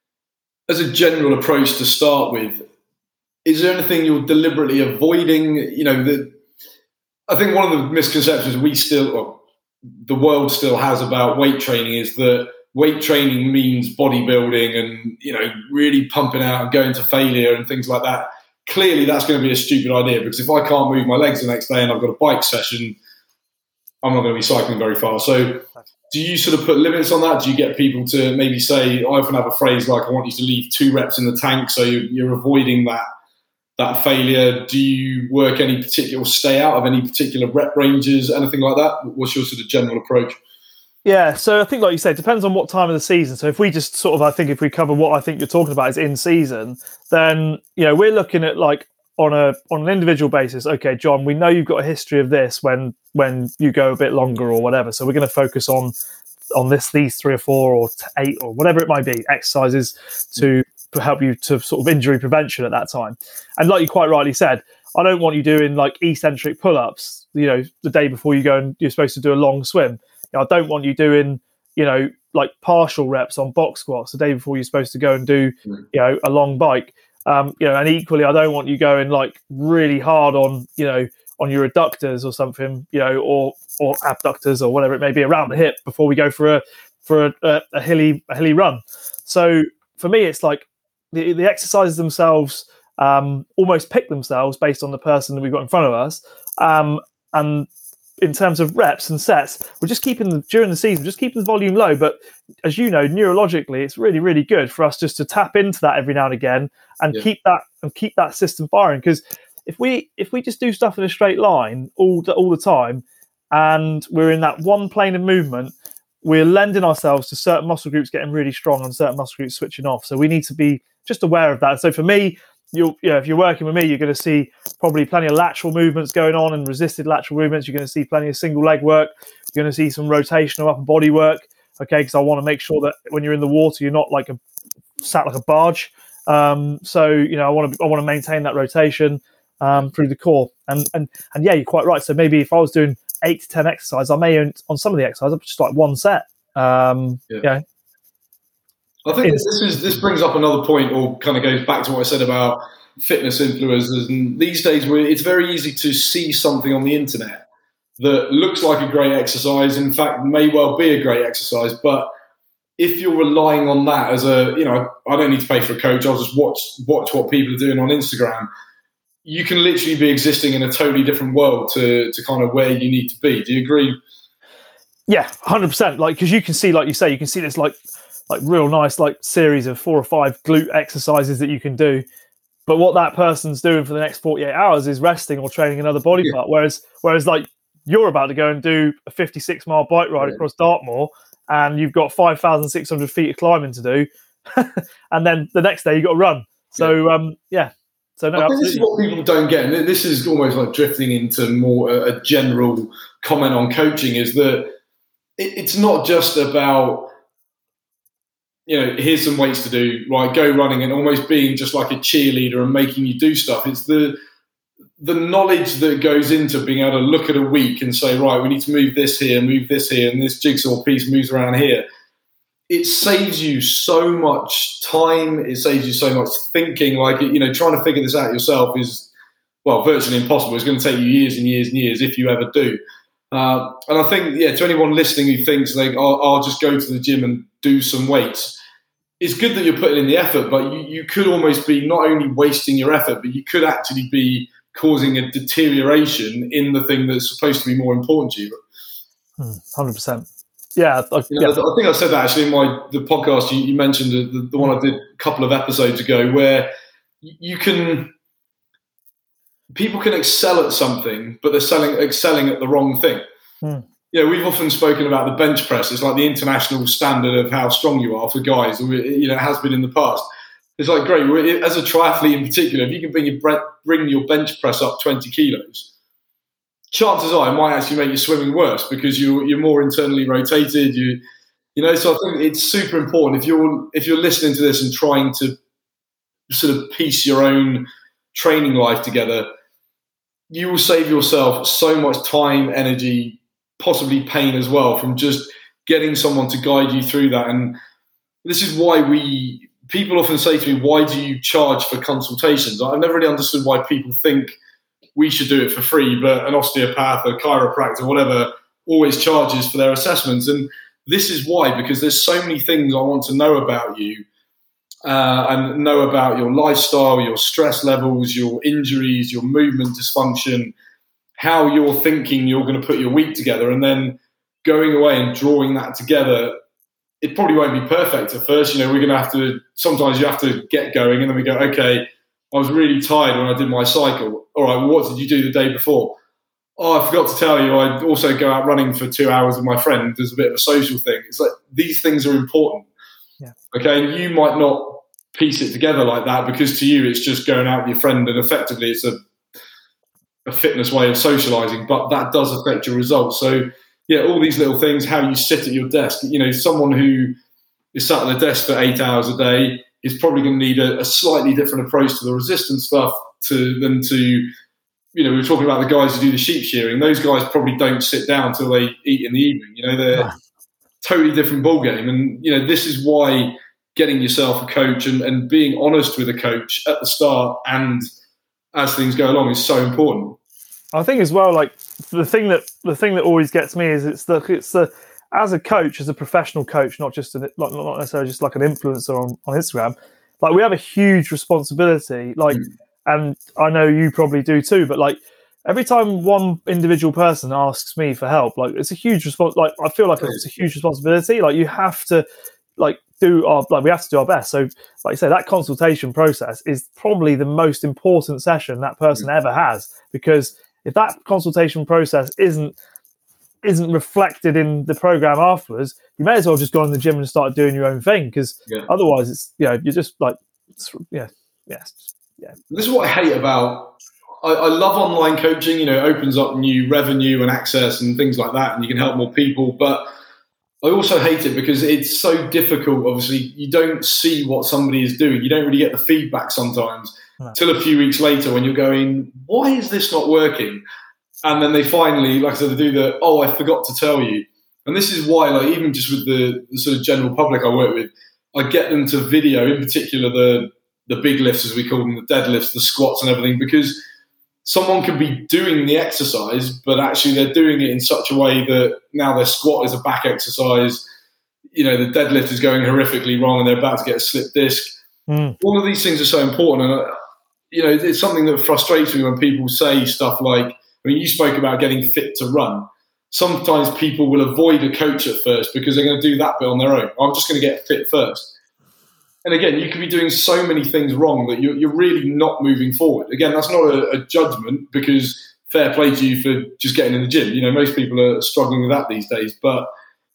Speaker 1: as a general approach to start with, is there anything you're deliberately avoiding? You know, the, I think one of the misconceptions we still, or the world still has about weight training is that weight training means bodybuilding and, you know, really pumping out and going to failure and things like that. Clearly, that's going to be a stupid idea, because if I can't move my legs the next day and I've got a bike session, I'm not going to be cycling very far. So do you sort of put limits on that? Do you get people to maybe say, I often have a phrase like, I want you to leave two reps in the tank, so you're, you're avoiding that that failure? Do you work any particular, stay out of any particular rep ranges, anything like that? What's your sort of general approach?
Speaker 2: Yeah, so I think, like you said, it depends on what time of the season. So if we just sort of, I think if we cover what I think you're talking about is in season, then, you know, we're looking at like on a on an individual basis. Okay, John, we know you've got a history of this when when you go a bit longer or whatever. So we're going to focus on on this these three or four or eight or whatever it might be exercises to help you to sort of injury prevention at that time. And like you quite rightly said, I don't want you doing like eccentric pull-ups, you know, the day before you go and you're supposed to do a long swim. I don't want you doing, you know, like partial reps on box squats the day before you're supposed to go and do, you know, a long bike. Um, you know, and equally, I don't want you going like really hard on, you know, on your adductors or something, you know, or or abductors or whatever it may be around the hip before we go for a for a, a, a hilly a hilly run. So for me, it's like the the exercises themselves um, almost pick themselves based on the person that we've got in front of us, um, and in terms of reps and sets, we're just keeping the during the season, just keeping the volume low. But as you know, neurologically, it's really, really good for us just to tap into that every now and again and yeah. keep that and keep that system firing. Because if we if we just do stuff in a straight line all the, all the time, and we're in that one plane of movement, we're lending ourselves to certain muscle groups getting really strong and certain muscle groups switching off. So we need to be just aware of that. So for me, You'll, you know, if you're working with me, you're going to see probably plenty of lateral movements going on and resisted lateral movements. You're going to see plenty of single leg work. You're going to see some rotational upper body work. Okay, because I want to make sure that when you're in the water, you're not like a sat like a barge. Um, so you know, I want to I want to maintain that rotation um, through the core. And and and yeah, you're quite right. So maybe if I was doing eight to ten exercises, I may on some of the exercises just like one set. Um, yeah. You know,
Speaker 1: I think this is this brings up another point, or kind of goes back to what I said about fitness influencers. And these days, where it's very easy to see something on the internet that looks like a great exercise, in fact, may well be a great exercise. But if you're relying on that as a, you know, I don't need to pay for a coach. I'll just watch watch what people are doing on Instagram. You can literally be existing in a totally different world to to kind of where you need to be. Do you agree?
Speaker 2: Yeah, one hundred percent. Like, because you can see, like you say, you can see this like. like real nice like series of four or five glute exercises that you can do, but what that person's doing for the next forty-eight hours is resting or training another body yeah. part, whereas whereas like you're about to go and do a fifty-six mile bike ride yeah. across Dartmoor and you've got five thousand six hundred feet of climbing to do and then the next day you got to run. So yeah. um yeah so no,
Speaker 1: I think
Speaker 2: absolutely.
Speaker 1: This is what people don't get, and this is almost like drifting into more a, a general comment on coaching, is that it, it's not just about, you know, here's some weights to do, right, go running, and almost being just like a cheerleader and making you do stuff. It's the the knowledge that goes into being able to look at a week and say, right, we need to move this here, move this here, and this jigsaw piece moves around here. It saves you so much time. It saves you so much thinking. Like, you know, trying to figure this out yourself is, well, virtually impossible. It's going to take you years and years and years if you ever do. Uh, and I think, yeah, to anyone listening who thinks like, oh, I'll just go to the gym and do some weights, it's good that you're putting in the effort, but you, you could almost be not only wasting your effort, but you could actually be causing a deterioration in the thing that's supposed to be more important to you.
Speaker 2: one hundred percent. Yeah, I,
Speaker 1: you know,
Speaker 2: yeah.
Speaker 1: I think I said that actually in my the podcast you, you mentioned the, the, the one I did a couple of episodes ago, where you can people can excel at something, but they're selling excelling at the wrong thing.
Speaker 2: Mm.
Speaker 1: You know, we've often spoken about the bench press. It's like the international standard of how strong you are for guys. You know, it has been in the past. It's like great as a triathlete in particular. If you can bring your bring your bench press up twenty kilos. Chances are it might actually make your swimming worse because you you're more internally rotated. You you know, so I think it's super important if you're if you're listening to this and trying to sort of piece your own training life together, you will save yourself so much time, energy, possibly pain as well from just getting someone to guide you through that. And this is why we people often say to me, "Why do you charge for consultations?" I've never really understood why people think we should do it for free, but an osteopath, a chiropractor, whatever, always charges for their assessments. And this is why, because there's so many things I want to know about you uh, and know about your lifestyle, your stress levels, your injuries, your movement dysfunction, how you're thinking you're going to put your week together, and then going away and drawing that together. It probably won't be perfect at first. You know, we're going to have to, sometimes you have to get going and then we go, okay, I was really tired when I did my cycle. All right, well, what did you do the day before? Oh, I forgot to tell you, I also go out running for two hours with my friend. There's a bit of a social thing. It's like these things are important.
Speaker 2: Yeah.
Speaker 1: Okay, and you might not piece it together like that because to you it's just going out with your friend and effectively it's a, a fitness way of socializing, but that does affect your results. So, yeah, all these little things, how you sit at your desk. You know, someone who is sat at the desk for eight hours a day is probably going to need a, a slightly different approach to the resistance stuff to than to, you know, we were talking about the guys who do the sheep shearing. Those guys probably don't sit down until they eat in the evening. You know, they're
Speaker 2: Ah.
Speaker 1: totally different ballgame. And, you know, this is why getting yourself a coach and, and being honest with a coach at the start and as things go along is so important.
Speaker 2: I think as well, like the thing that the thing that always gets me is it's the it's the as a coach, as a professional coach, not just an, not not necessarily just like an influencer on, on Instagram. Like we have a huge responsibility. Like, mm. and I know you probably do too. But like every time one individual person asks me for help, like it's a huge response. Like I feel like it's a huge responsibility. Like you have to like do our like we have to do our best. So like I say, that consultation process is probably the most important session that person mm. ever has, because if that consultation process isn't isn't reflected in the program afterwards, you may as well just go in the gym and start doing your own thing, because yeah. otherwise it's, you know, you're just like, yeah, yeah, yeah.
Speaker 1: This is what I hate about, I, I love online coaching, you know, it opens up new revenue and access and things like that, and you can help more people, but I also hate it because it's so difficult. Obviously, you don't see what somebody is doing. You don't really get the feedback sometimes no. till a few weeks later when you're going, why is this not working? And then they finally, like I said, they do the, oh, I forgot to tell you. And this is why, like, even just with the, the sort of general public I work with, I get them to video, in particular, the the big lifts, as we call them, the deadlifts, the squats and everything, because someone can be doing the exercise, but actually they're doing it in such a way that now their squat is a back exercise, you know, the deadlift is going horrifically wrong and they're about to get a slip disc.
Speaker 2: Mm.
Speaker 1: All of these things are so important. And, uh, you know, it's something that frustrates me when people say stuff like, I mean, you spoke about getting fit to run. Sometimes people will avoid a coach at first because they're going to do that bit on their own. I'm just going to get fit first. And again, you could be doing so many things wrong that you're, you're really not moving forward. Again, that's not a, a judgment, because fair play to you for just getting in the gym. You know, most people are struggling with that these days. But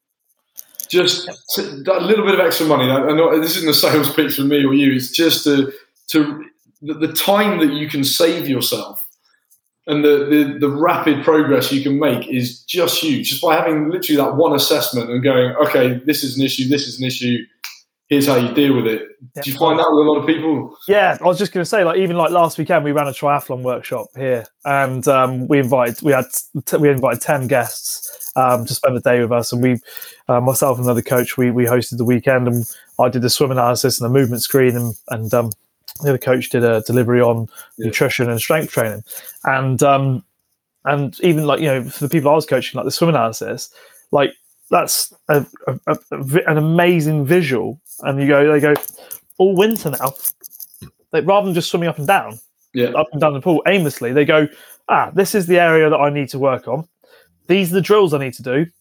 Speaker 1: just a little bit of extra money. I know this isn't a sales pitch for me or you. It's just to, to the, the time that you can save yourself. And the, the, the rapid progress you can make is just huge. Just by having literally that one assessment and going, okay, this is an issue, this is an issue, here's how you deal with it.
Speaker 2: Yeah.
Speaker 1: Do you find that with a lot of people?
Speaker 2: Yeah, I was just going to say, like, even like last weekend, we ran a triathlon workshop here, and um, we invited we had t- we invited ten guests um, to spend the day with us, and we, uh, myself and another coach, we we hosted the weekend, and I did the swim analysis and the movement screen, and and um, the other coach did a delivery on yeah. nutrition and strength training, and um, and even like, you know, for the people I was coaching, like the swim analysis, like that's a, a, a, an amazing visual. And you go, they go all winter now. They, rather than just swimming up and down,
Speaker 1: yeah.
Speaker 2: up and down the pool aimlessly, they go, ah, this is the area that I need to work on. These are the drills I need to do.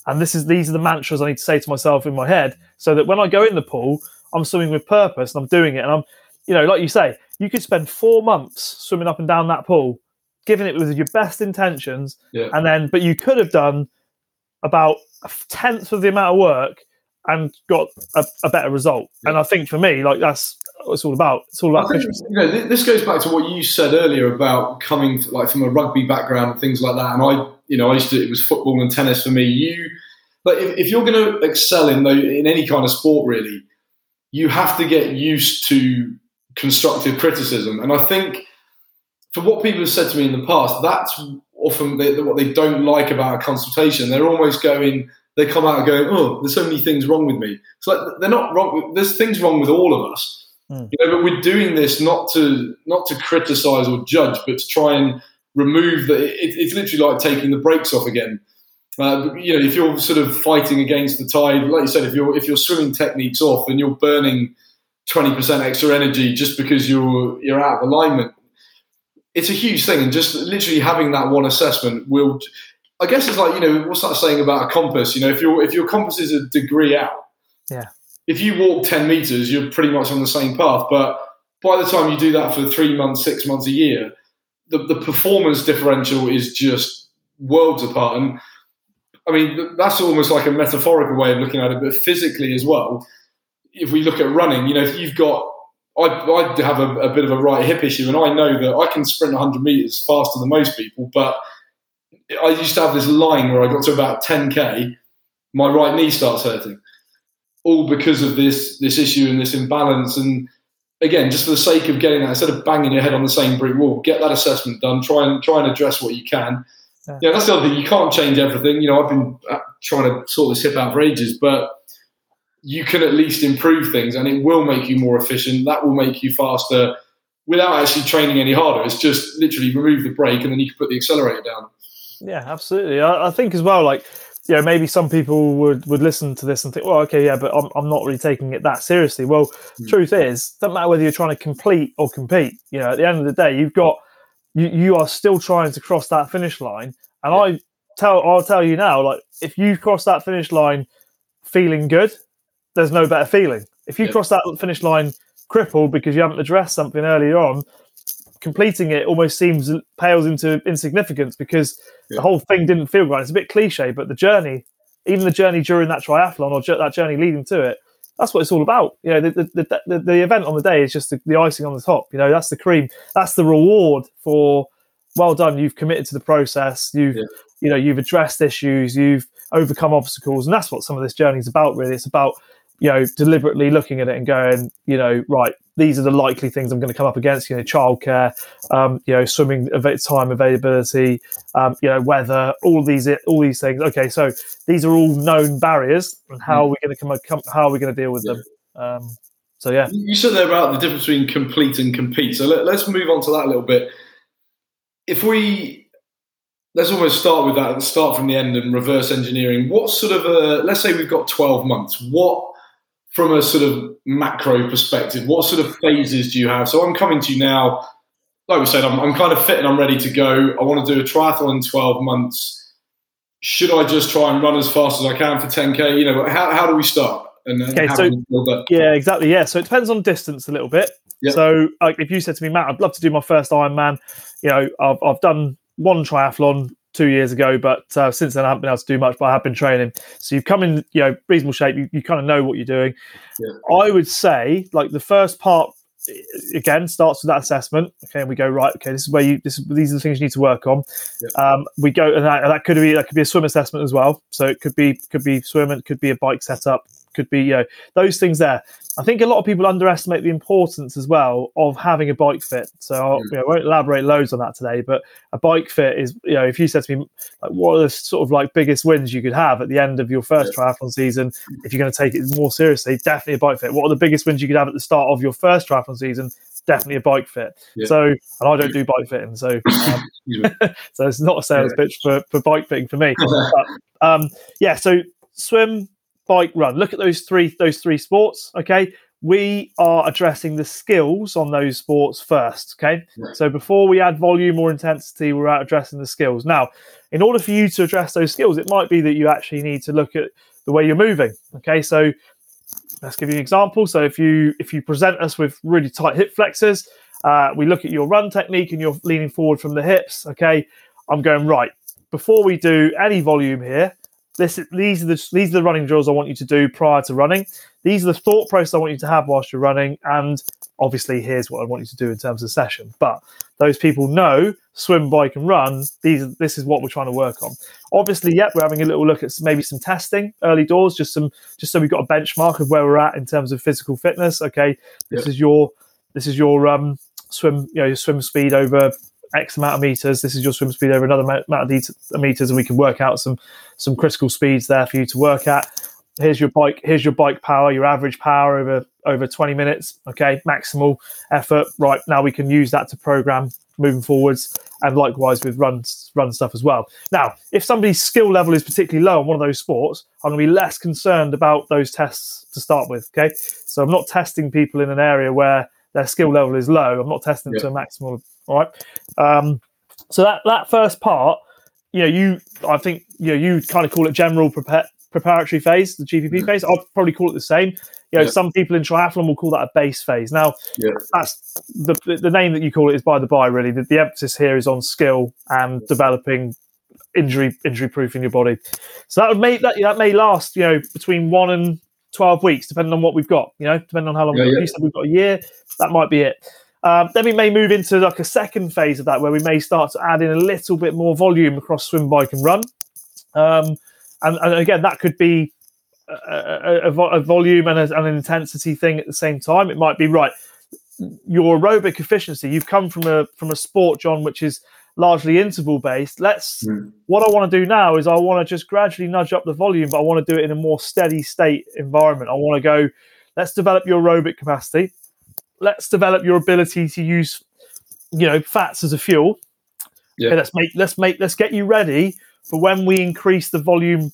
Speaker 2: And this is these are the mantras I need to say to myself in my head, so that when I go in the pool, I'm swimming with purpose and I'm doing it. And I'm, you know, like you say, you could spend four months swimming up and down that pool, giving it with your best intentions,
Speaker 1: yeah.
Speaker 2: and then, but you could have done about a tenth of the amount of work and got a, a better result. Yeah. And I think for me, like that's what it's all about. It's all about
Speaker 1: I think, you know, this goes back to what you said earlier about coming like from a rugby background and things like that. And I, you know, I used to, it was football and tennis for me. You, but if, if you're going to excel in the, in any kind of sport, really, you have to get used to constructive criticism. And I think for what people have said to me in the past, that's often they, what they don't like about a consultation. They're almost going, they come out going, oh, there's so many things wrong with me. It's like, they're not wrong. There's things wrong with all of us. Mm. You know, but we're doing this not to not to criticize or judge, but to try and remove the. It, it's literally like taking the brakes off again. Uh, you know, if you're sort of fighting against the tide, like you said, if you're if your swimming technique's off and you're burning twenty percent extra energy just because you're you're out of alignment, it's a huge thing. And just literally having that one assessment will, I guess, it's like, you know, what's that saying about a compass? You know, if your if your compass is a degree out,
Speaker 2: yeah.
Speaker 1: If you walk ten meters, you're pretty much on the same path. But by the time you do that for three months, six months, a year, the, the performance differential is just worlds apart. And I mean, that's almost like a metaphorical way of looking at it, but physically as well. If we look at running, you know, if you've got, I, I have a, a bit of a right hip issue, and I know that I can sprint one hundred meters faster than most people, but I used to have this line where I got to about ten K, my right knee starts hurting. All because of this this issue and this imbalance. And again, just for the sake of getting that, instead of banging your head on the same brick wall, get that assessment done. Try and try and address what you can. Yeah, yeah, that's the other thing. You can't change everything. You know, I've been trying to sort this hip out for ages, but you can at least improve things, and it will make you more efficient. That will make you faster without actually training any harder. It's just literally remove the brake, and then you can put the accelerator down.
Speaker 2: Yeah, absolutely. I, I think as well, like, you know, maybe some people would, would listen to this and think, well, okay, yeah, but I'm I'm not really taking it that seriously. Well, mm. truth is, it doesn't matter whether you're trying to complete or compete. You know, at the end of the day, you've got you you are still trying to cross that finish line. And yeah. I tell I'll tell you now, like, if you cross that finish line feeling good, there's no better feeling. If you yeah. cross that finish line crippled because you haven't addressed something earlier on, completing it almost seems pales into insignificance because yeah. the whole thing didn't feel right. It's a bit cliche, but the journey, even the journey during that triathlon or ju- that journey leading to it, that's what it's all about. You know, the the, the, the event on the day is just the, the icing on the top. You know, that's the cream. That's the reward for, well done. You've committed to the process. You've, yeah. you know, you've addressed issues. You've overcome obstacles, and that's what some of this journey is about. Really, it's about, you know, deliberately looking at it and going, you know, right, these are the likely things I'm going to come up against, you know, childcare, um, you know, swimming time availability, um, you know, weather, all these, all these things. Okay. So these are all known barriers, and how are we going to come, come how are we going to deal with yeah. them? Um, so, yeah.
Speaker 1: You said there about the difference between complete and compete. So let, let's move on to that a little bit. If we, let's almost start with that, start from the end and reverse engineering. What sort of a, let's say we've got twelve months, what, from a sort of macro perspective, what sort of phases do you have? So I'm coming to you now, like we said, I'm, I'm kind of fit and I'm ready to go. I want to do a triathlon in twelve months. Should I just try and run as fast as I can for ten K? You know, how, how do we start? And, and
Speaker 2: okay, so, yeah, exactly. Yeah, so it depends on distance a little bit. Yep. So like, if you said to me, Matt, I'd love to do my first Ironman, you know, I've, I've done one triathlon two years ago, but uh, since then I haven't been able to do much, but I have been training. So you've come in, you know, reasonable shape. You, you kind of know what you're doing. Yeah. I would say, like, the first part, again, starts with that assessment. Okay, and we go, right, okay, this is where you, this is, these are the things you need to work on. Yeah. Um, we go, and that, that could be that could be a swim assessment as well. So it could be could be swim, it could be a bike setup, could be, you know, those things there. I think a lot of people underestimate the importance as well of having a bike fit. So I'll, you know, I won't elaborate loads on that today, but a bike fit is, you know, if you said to me, like, what are the sort of like biggest wins you could have at the end of your first yeah. triathlon season, if you're going to take it more seriously, definitely a bike fit. What are the biggest wins you could have at the start of your first triathlon season? Definitely a bike fit. Yeah. So, and I don't do bike fitting, so um, so it's not a sales yeah. pitch for, for bike fitting for me. But, um, yeah, so swim, bike, run. Look at those three those three sports. Okay, we are addressing the skills on those sports first. Okay.
Speaker 1: Yeah.
Speaker 2: So before we add volume or intensity, we're out addressing the skills. Now, in order for you to address those skills, it might be that you actually need to look at the way you're moving. Okay. So let's give you an example. So if you if you present us with really tight hip flexors, uh, we look at your run technique and you're leaning forward from the hips. Okay. I'm going, right, before we do any volume here, This, these are the these are the running drills I want you to do prior to running. These are the thought process I want you to have whilst you're running, and obviously here's what I want you to do in terms of session. But those people know swim, bike, and run. These this is what we're trying to work on. Obviously, yep, we're having a little look at maybe some testing early doors, just some just so we've got a benchmark of where we're at in terms of physical fitness. Okay, this
Speaker 1: yep.
Speaker 2: is your this is your um swim you know your swim speed over X amount of meters. This is your swim speed over another amount of meters, and we can work out some some critical speeds there for you to work at. Here's your bike. Here's your bike power, your average power over over twenty minutes. Okay, maximal effort. Right now, we can use that to program moving forwards, and likewise with run run stuff as well. Now, if somebody's skill level is particularly low on one of those sports, I'm going to be less concerned about those tests to start with. Okay, so I'm not testing people in an area where their skill level is low. I'm not testing them
Speaker 1: yeah.
Speaker 2: to a maximal. All right. Um, so that, that first part, you know, you I think you know you kind of call it general prepare, preparatory phase, the G P P
Speaker 1: yeah.
Speaker 2: phase. I'll probably call it the same. You know,
Speaker 1: yeah.
Speaker 2: some people in triathlon will call that a base phase. Now,
Speaker 1: yeah.
Speaker 2: that's the the name that you call it is by the by. Really, the, the emphasis here is on skill and developing injury injury proof in your body. So that would make that that may last, you know, between one and twelve weeks, depending on what we've got. You know, depending on how long
Speaker 1: yeah,
Speaker 2: we've got.
Speaker 1: yeah.
Speaker 2: You said we've got a year. That might be it. Um, then we may move into like a second phase of that, where we may start to add in a little bit more volume across swim, bike, and run. Um, and, and again, that could be a, a, a, a volume and, a, and an intensity thing at the same time. It might be right. Your aerobic efficiency. You've come from a from a sport, John, which is largely interval based. Let's. Mm. What I want to do now is I want to just gradually nudge up the volume, but I want to do it in a more steady state environment. I want to go. Let's develop your aerobic capacity. Let's develop your ability to use, you know, fats as a fuel.
Speaker 1: Yeah.
Speaker 2: Okay, let's make let's make let's get you ready for when we increase the volume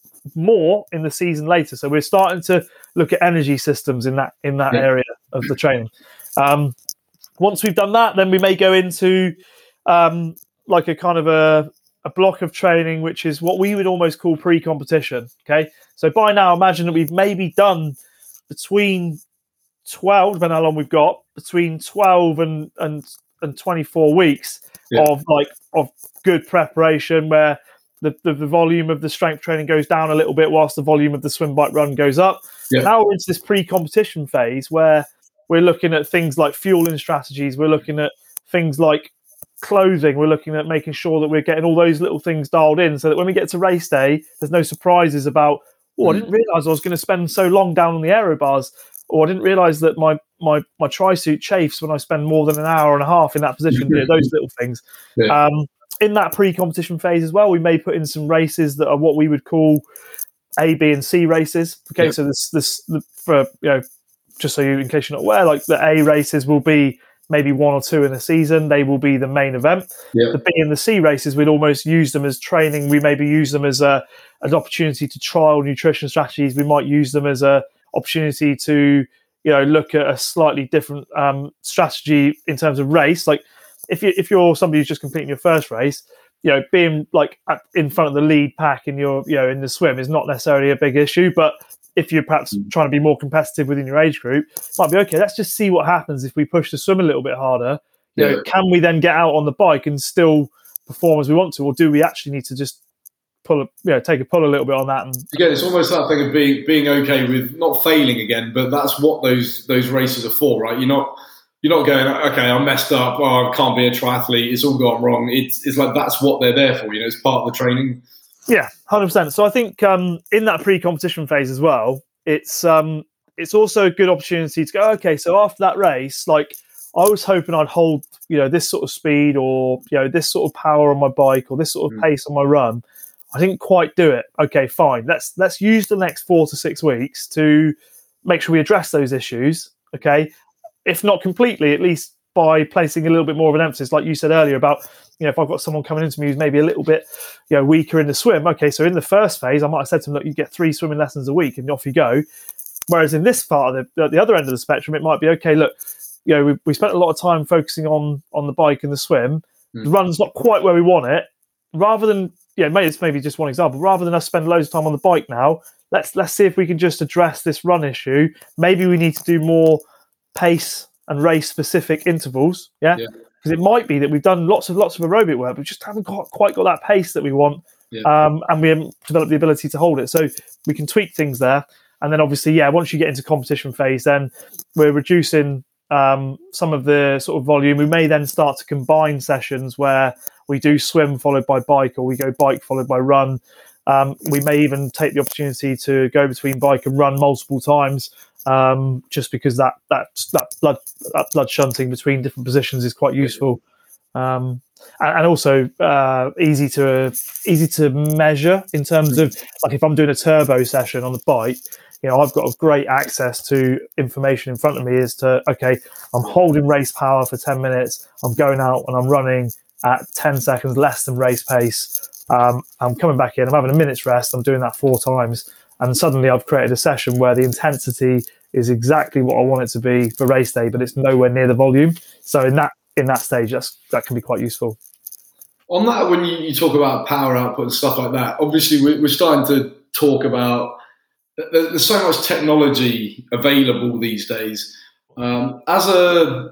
Speaker 2: more in the season later. So we're starting to look at energy systems in that in that
Speaker 1: yeah.
Speaker 2: area of the training. Um, once we've done that, then we may go into um, like a kind of a, a block of training, which is what we would almost call pre-competition. Okay, so by now, imagine that we've maybe done between twelve, depending on how long we've got, between twelve and and, and twenty-four weeks yeah. of like of good preparation, where the, the the volume of the strength training goes down a little bit whilst the volume of the swim, bike, run goes up. Yeah. Now we're into this pre-competition phase where we're looking at things like fueling strategies, we're looking at things like clothing, we're looking at making sure that we're getting all those little things dialed in, so that when we get to race day, there's no surprises about, oh, I didn't realise I was going to spend so long down on the aero bars. Or I didn't realise that my my my tri-suit chafes when I spend more than an hour and a half in that position. You know, those little things. Yeah. Um, in that pre-competition phase as well, we may put in some races that are what we would call A, B, and C races. Okay, yeah. so this this the, for you know, just so you, in case you're not aware, like the A races will be maybe one or two in a season. They will be the main event. Yeah. The B and the C races, we'd almost use them as training. We maybe use them as a an opportunity to trial nutrition strategies. We might use them as a opportunity to, you know, look at a slightly different um, strategy in terms of race. Like if you if you're somebody who's just completing your first race, you know, being like at, in front of the lead pack in your, you know, in the swim is not necessarily a big issue. But if you're perhaps trying to be more competitive within your age group, it might be okay. Let's just see what happens if we push the swim a little bit harder. You yeah. know, can we then get out on the bike and still perform as we want to, or do we actually need to just pull, a, you know, take a pull a little bit on that? And
Speaker 1: again, it's almost that thing of being being okay with not failing again, but that's what those those races are for, right? You're not you're not going, okay, I messed up, oh, I can't be a triathlete, it's all gone wrong. It's it's like that's what they're there for, you know, it's part of the training.
Speaker 2: Yeah, one hundred percent. So I think um, in that pre-competition phase as well, it's um, it's also a good opportunity to go, okay, so after that race, like I was hoping I'd hold, you know, this sort of speed, or, you know, this sort of power on my bike, or this sort of mm. pace on my run. I didn't quite do it. Okay, fine. Let's let's use the next four to six weeks to make sure we address those issues. Okay, if not completely, at least by placing a little bit more of an emphasis, like you said earlier, about, you know, if I've got someone coming into me who's maybe a little bit, you know, weaker in the swim. Okay, so in the first phase, I might have said to them, look, you get three swimming lessons a week, and off you go. Whereas in this part of the, at the other end of the spectrum, it might be, okay, look, you know, we, we spent a lot of time focusing on on the bike and the swim. Mm. The run's not quite where we want it. Rather than, yeah, maybe it's maybe just one example. Rather than us spend loads of time on the bike now, let's let's see if we can just address this run issue. Maybe we need to do more pace and race specific intervals. Yeah, because yeah. it might be that we've done lots of lots of aerobic work, but we just haven't got, quite got that pace that we want, yeah. um, and we haven't developed the ability to hold it. So we can tweak things there. And then obviously, yeah, once you get into competition phase, then we're reducing um, some of the sort of volume. We may then start to combine sessions where we do swim followed by bike, or we go bike followed by run. Um, we may even take the opportunity to go between bike and run multiple times, um, just because that that that blood that blood shunting between different positions is quite useful, um, and, and also uh, easy to easy to measure in terms of, like, if I'm doing a turbo session on the bike. You know, I've got a great access to information in front of me as to, okay, I'm holding race power for ten minutes. I'm going out and I'm running at ten seconds less than race pace. Um, I'm coming back in. I'm having a minute's rest. I'm doing that four times. And suddenly I've created a session where the intensity is exactly what I want it to be for race day, but it's nowhere near the volume. So in that in that stage, that's, that can be quite useful.
Speaker 1: On that, when you, you talk about power output and stuff like that, obviously we're, we're starting to talk about there's so much technology available these days. Um, as a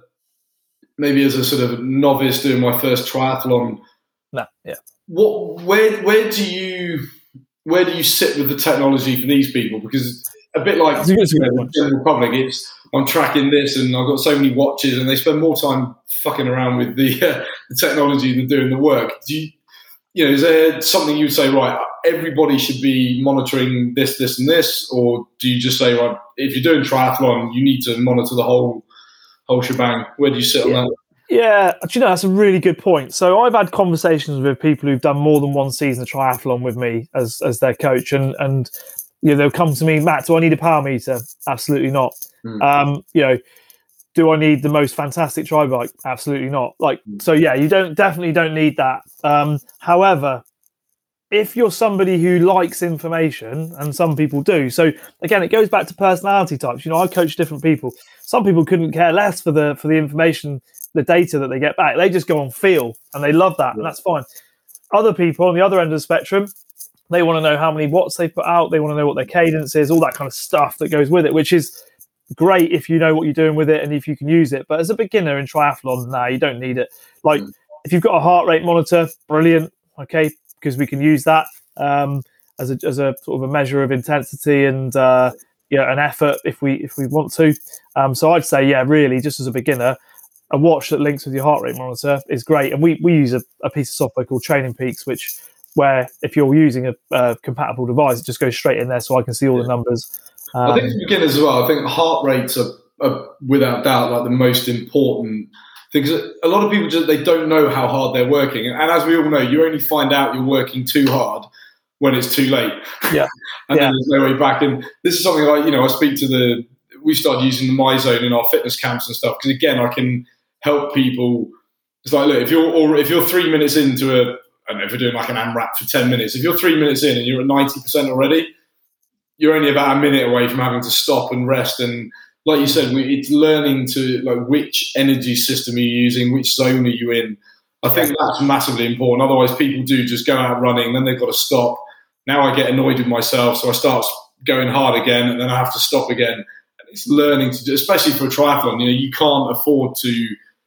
Speaker 1: maybe as a sort of novice doing my first triathlon,
Speaker 2: no, yeah.
Speaker 1: What where where do you where do you sit with the technology for these people? Because a bit like you know, the general public, it's I'm tracking this and I've got so many watches, and they spend more time fucking around with the, uh, the technology than doing the work. Do you, you know, is there something you'd say, right, everybody should be monitoring this, this, and this, or do you just say, right, if you're doing triathlon, you need to monitor the whole whole shebang? Where do you sit
Speaker 2: yeah.
Speaker 1: on that?
Speaker 2: Yeah, you know, that's a really good point. So I've had conversations with people who've done more than one season of triathlon with me as as their coach, and and you know, they'll come to me, Matt, do I need a power meter? Absolutely not. Mm. Um, you know, do I need the most fantastic tri bike? Absolutely not. Like, so yeah, you don't definitely don't need that. Um, however, if you're somebody who likes information, and some people do, so again, it goes back to personality types. You know, I coach different people. Some people couldn't care less for the for the information, the data that they get back. They just go on feel, and they love that, and that's fine. Other people on the other end of the spectrum, they want to know how many watts they put out. They want to know what their cadence is, all that kind of stuff that goes with it, which is great if you know what you're doing with it and if you can use it. But as a beginner in triathlon, no, you don't need it. Like, mm. if you've got a heart rate monitor, brilliant, okay, because we can use that um, as a as a sort of a measure of intensity and uh, yeah, an effort if we if we want to. Um, so I'd say, yeah, really, just as a beginner, a watch that links with your heart rate monitor is great. And we we use a, a piece of software called Training Peaks, which where if you're using a, a compatible device, it just goes straight in there, so I can see all the numbers. Um,
Speaker 1: I think for beginners as well, I think heart rates are, are without doubt like the most important thing. A lot of people just they don't know how hard they're working, and as we all know, you only find out you're working too hard when it's too late.
Speaker 2: Yeah,
Speaker 1: and
Speaker 2: yeah.
Speaker 1: then there's no way back. And this is something like, you know, I speak to the. We started using the MyZone in our fitness camps and stuff because again, I can help people. It's like, look, if you're or if you're three minutes into a, I don't know, if you're doing like an AMRAP for ten minutes, if you're three minutes in and you're at ninety percent already, you're only about a minute away from having to stop and rest. And like you said, we, it's learning to like which energy system are you using, which zone are you in. I think that's massively important. Otherwise, people do just go out running, then they've got to stop. Now I get annoyed with myself, so I start going hard again, and then I have to stop again. And it's learning to do, especially for a triathlon. You know, you can't afford to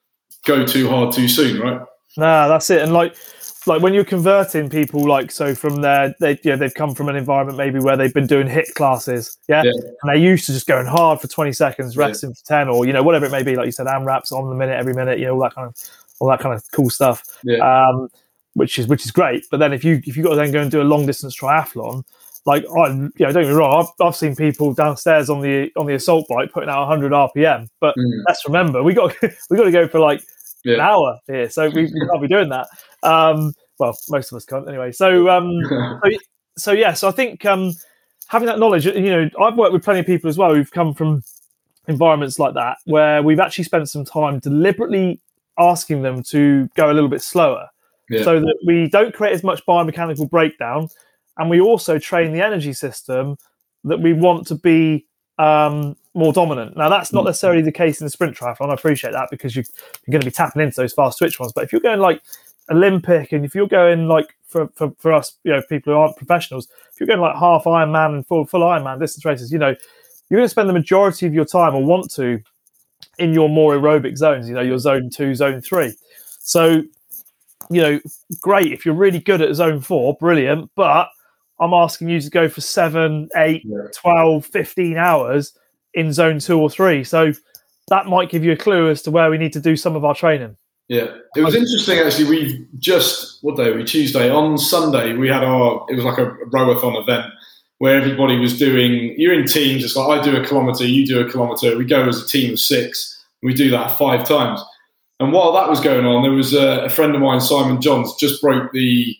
Speaker 1: go too hard too soon, right?
Speaker 2: Nah, that's it. And like. Like when you're converting people, like so from their, they, you know, they've come from an environment maybe where they've been doing HIIT classes, yeah, yeah. and they're used to just going hard for twenty seconds, resting yeah. for ten, or you know whatever it may be. Like you said, AMRAPs on the minute, every minute, you know all that kind of, all that kind of cool stuff, yeah. um, which is which is great. But then if you if you got to then go and do a long distance triathlon, like I, you know, don't get me wrong, I've, I've seen people downstairs on the on the assault bike putting out one hundred R P M, but mm. let's remember we got we got to go for like yeah. an hour here, so we, we can't be doing that. Um, well, most of us can't anyway. So, um, so, so yeah. So I think um, having that knowledge, you know, I've worked with plenty of people as well who've come from environments like that where we've actually spent some time deliberately asking them to go a little bit slower, yeah. so that we don't create as much biomechanical breakdown, and we also train the energy system that we want to be um, more dominant. Now, that's not necessarily the case in the sprint triathlon. I appreciate that because you, you're going to be tapping into those fast twitch ones. But if you're going like Olympic, and if you're going like for, for, for us, you know, people who aren't professionals, if you're going like half Ironman and full full Ironman distance races, you know, you're going to spend the majority of your time, or want to, in your more aerobic zones. You know, your zone two, zone three. So, you know, great if you're really good at zone four, brilliant. But I'm asking you to go for seven, eight, yeah. twelve, fifteen hours in zone two or three. So that might give you a clue as to where we need to do some of our training.
Speaker 1: Yeah, it was interesting actually. We've just, what day were we? Tuesday. On Sunday, we had our, it was like a rowathon event where everybody was doing, you're in teams. It's like I do a kilometre, you do a kilometre. We go as a team of six. We do that five times. And while that was going on, there was a, a friend of mine, Simon Johns, just broke the,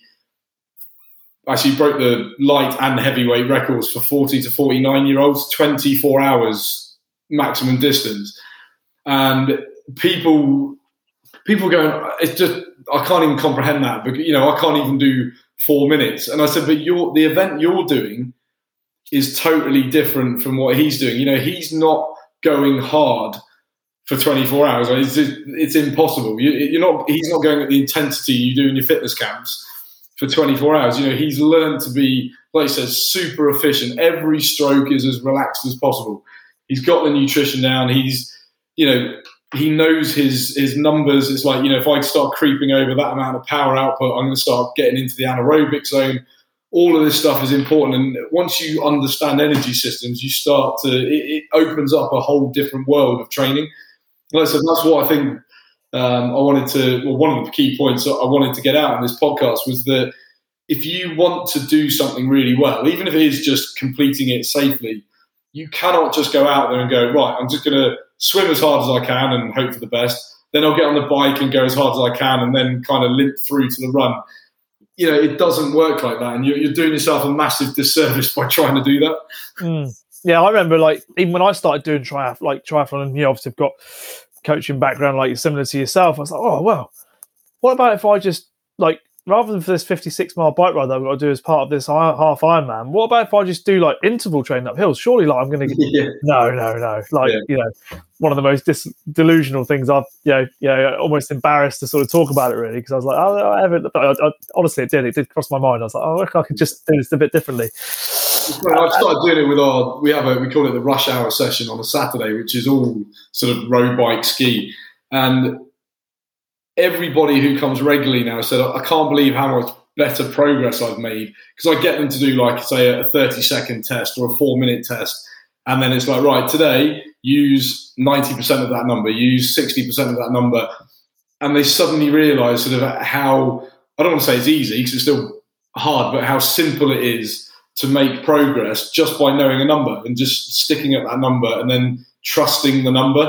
Speaker 1: actually broke the light and heavyweight records for forty to forty-nine year olds, twenty-four hours maximum distance. And people, people going, it's just, I can't even comprehend that, because, you know, I can't even do four minutes. And I said, but you're, the event you're doing is totally different from what he's doing. You know, he's not going hard for twenty-four hours. It's, just, it's impossible. You, you're not, he's not going at the intensity you do in your fitness camps for twenty-four hours. You know, he's learned to be, like I said, super efficient. Every stroke is as relaxed as possible. He's got the nutrition down. He's, you know, he knows his his numbers. It's like, you know, if I start creeping over that amount of power output, I'm going to start getting into the anaerobic zone. All of this stuff is important. And once you understand energy systems, you start to, it, it opens up a whole different world of training. Like I said, that's what I think um, I wanted to, well, one of the key points that I wanted to get out in this podcast was that if you want to do something really well, even if it is just completing it safely, you cannot just go out there and go, right, I'm just going to swim as hard as I can and hope for the best. Then I'll get on the bike and go as hard as I can and then kind of limp through to the run. You know, it doesn't work like that. And you're, you're doing yourself a massive disservice by trying to do that.
Speaker 2: Mm. Yeah, I remember, like, even when I started doing triathlon, like triathlon, and you know, obviously I've got coaching background, like similar to yourself. I was like, oh, well, what about if I just, like, rather than for this fifty-six mile bike ride that I've got to do as part of this half Ironman, what about if I just do like interval training up hills? Surely, like, I'm going to get yeah. no, no, no. Like, yeah. you know, one of the most dis- delusional things I've, you know, you know, almost embarrassed to sort of talk about it really, because I was like, oh, I haven't. I, I, honestly, it did. It did cross my mind. I was like, oh, I reckon I could just do this a bit differently.
Speaker 1: Well, I've started doing it with our, we have a, we call it the rush hour session on a Saturday, which is all sort of road bike ski. And everybody who comes regularly now said, I can't believe how much better progress I've made, because I get them to do, like, say, a thirty second test or a four minute test. And then it's like, right, today, use ninety percent of that number, use sixty percent of that number. And they suddenly realize sort of how, I don't want to say it's easy because it's still hard, but how simple it is to make progress just by knowing a number and just sticking at that number and then trusting the number.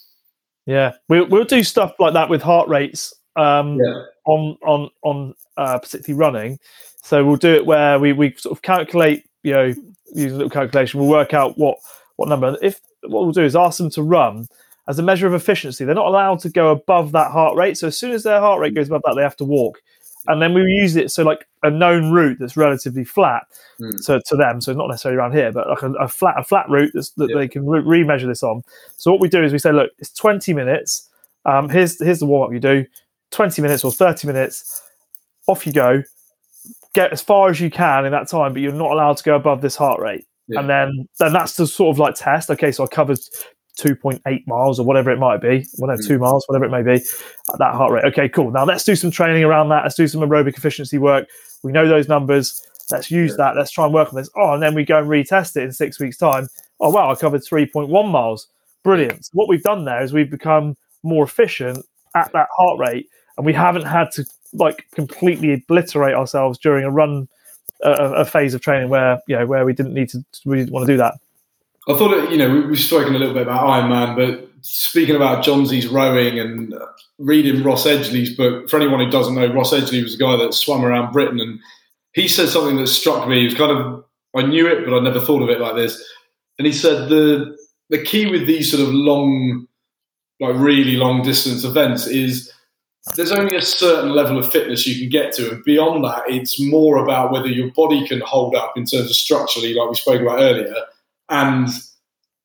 Speaker 2: Yeah, we'll we'll do stuff like that with heart rates um, yeah. on on on uh, particularly running. So we'll do it where we, we sort of calculate, you know, use a little calculation. We'll work out what what number. If what we'll do is ask them to run as a measure of efficiency. They're not allowed to go above that heart rate. So as soon as their heart rate goes above that, they have to walk. And then we use it so like a known route that's relatively flat mm. to, to them. So not necessarily around here, but like a, a flat a flat route that's, that yeah. they can re- remeasure this on. So what we do is we say, look, it's twenty minutes. Um, here's here's the warm up you do. twenty minutes or thirty minutes. Off you go. Get as far as you can in that time, but you're not allowed to go above this heart rate. Yeah. And then then that's the sort of like test. Okay, so I covered two point eight miles or whatever it might be, whatever, mm. two miles, whatever it may be, at that heart rate. Okay, cool. Now let's do some training around that. Let's do some aerobic efficiency work. We know those numbers. Let's use yeah. that. Let's try and work on this. Oh, and then we go and retest it in six weeks' time. Oh, wow, I covered three point one miles. Brilliant. So what we've done there is we've become more efficient at that heart rate, and we haven't had to like completely obliterate ourselves during a run, uh, a phase of training where, you know, where we didn't need to, we didn't want to do that.
Speaker 1: I thought, that, you know, we've spoken a little bit about Ironman, but speaking about Johnsy's rowing and reading Ross Edgley's book, for anyone who doesn't know, Ross Edgley was a guy that swam around Britain, and he said something that struck me. It was kind of, I knew it, but I never thought of it like this. And he said the the key with these sort of long, like really long distance events is there's only a certain level of fitness you can get to. And beyond that, it's more about whether your body can hold up in terms of structurally, like we spoke about earlier, and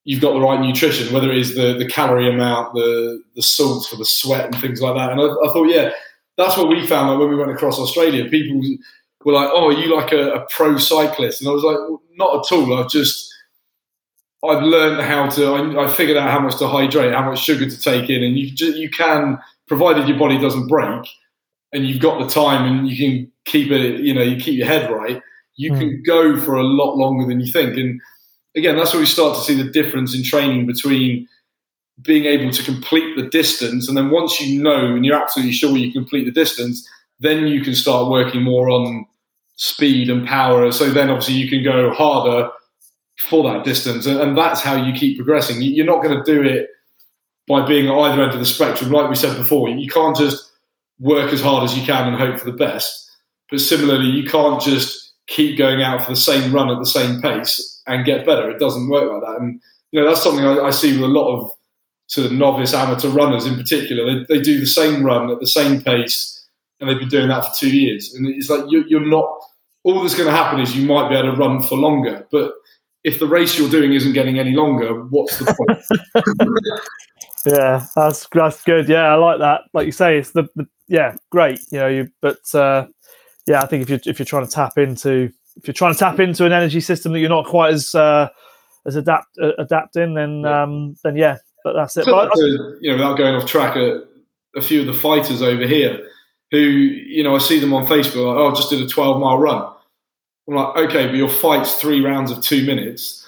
Speaker 1: you've got the right nutrition, whether it is the, the calorie amount, the the salts for the sweat and things like that. And I, I thought, yeah, that's what we found like when we went across Australia. People were like, oh, are you like a, a pro cyclist? And I was like, well, not at all. I've just, I've learned how to, I, I figured out how much to hydrate, how much sugar to take in. And you, you can, provided your body doesn't break and you've got the time and you can keep it, you know, you keep your head right, you mm. can go for a lot longer than you think. And again, that's where we start to see the difference in training between being able to complete the distance. And then once you know and you're absolutely sure you complete the distance, then you can start working more on speed and power. So then obviously you can go harder for that distance. And that's how you keep progressing. You're not going to do it by being at either end of the spectrum. Like we said before, you can't just work as hard as you can and hope for the best. But similarly, you can't just keep going out for the same run at the same pace and get better. It doesn't work like that. And, you know, that's something I, I see with a lot of sort of novice amateur runners in particular. They, they do the same run at the same pace and they've been doing that for two years. And it's like, you, you're not, all that's going to happen is you might be able to run for longer. But if the race you're doing isn't getting any longer, what's the point?
Speaker 2: Yeah, that's that's good. Yeah, I like that. Like you say, it's the, the yeah, great. You know, you but uh, yeah, I think if you if you're trying to tap into if you're trying to tap into an energy system that you're not quite as uh, as adapt uh, adapting, then yeah. um, then yeah, but that's it. But
Speaker 1: to, I, you know, without going off track, a, a few of the fighters over here who, you know, I see them on Facebook like, oh, I just did a twelve mile run. I'm like, okay, but your fight's three rounds of two minutes.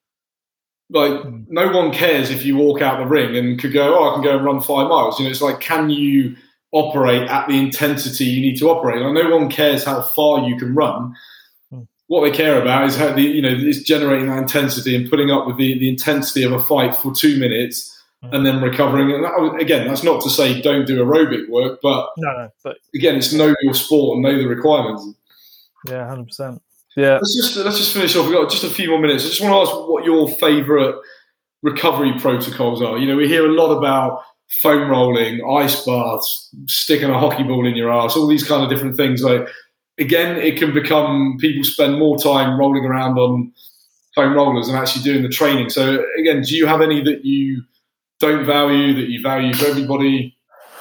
Speaker 1: Like, no one cares if you walk out the ring and could go, oh, I can go and run five miles. You know, it's like, can you operate at the intensity you need to operate? Like, no one cares how far you can run. Hmm. What they care about is how the, you know, is generating that intensity and putting up with the, the intensity of a fight for two minutes hmm. and then recovering. And that, again, that's not to say don't do aerobic work, but,
Speaker 2: no, no, but
Speaker 1: again, it's know your sport and know the requirements.
Speaker 2: Yeah, one hundred percent. Yeah.
Speaker 1: Let's just let's just finish off. We've got just a few more minutes. I just want to ask what your favourite recovery protocols are. You know, we hear a lot about foam rolling, ice baths, sticking a hockey ball in your ass, all these kind of different things. Like, again, it can become people spend more time rolling around on foam rollers than actually doing the training. So, again, do you have any that you don't value, that you value for everybody?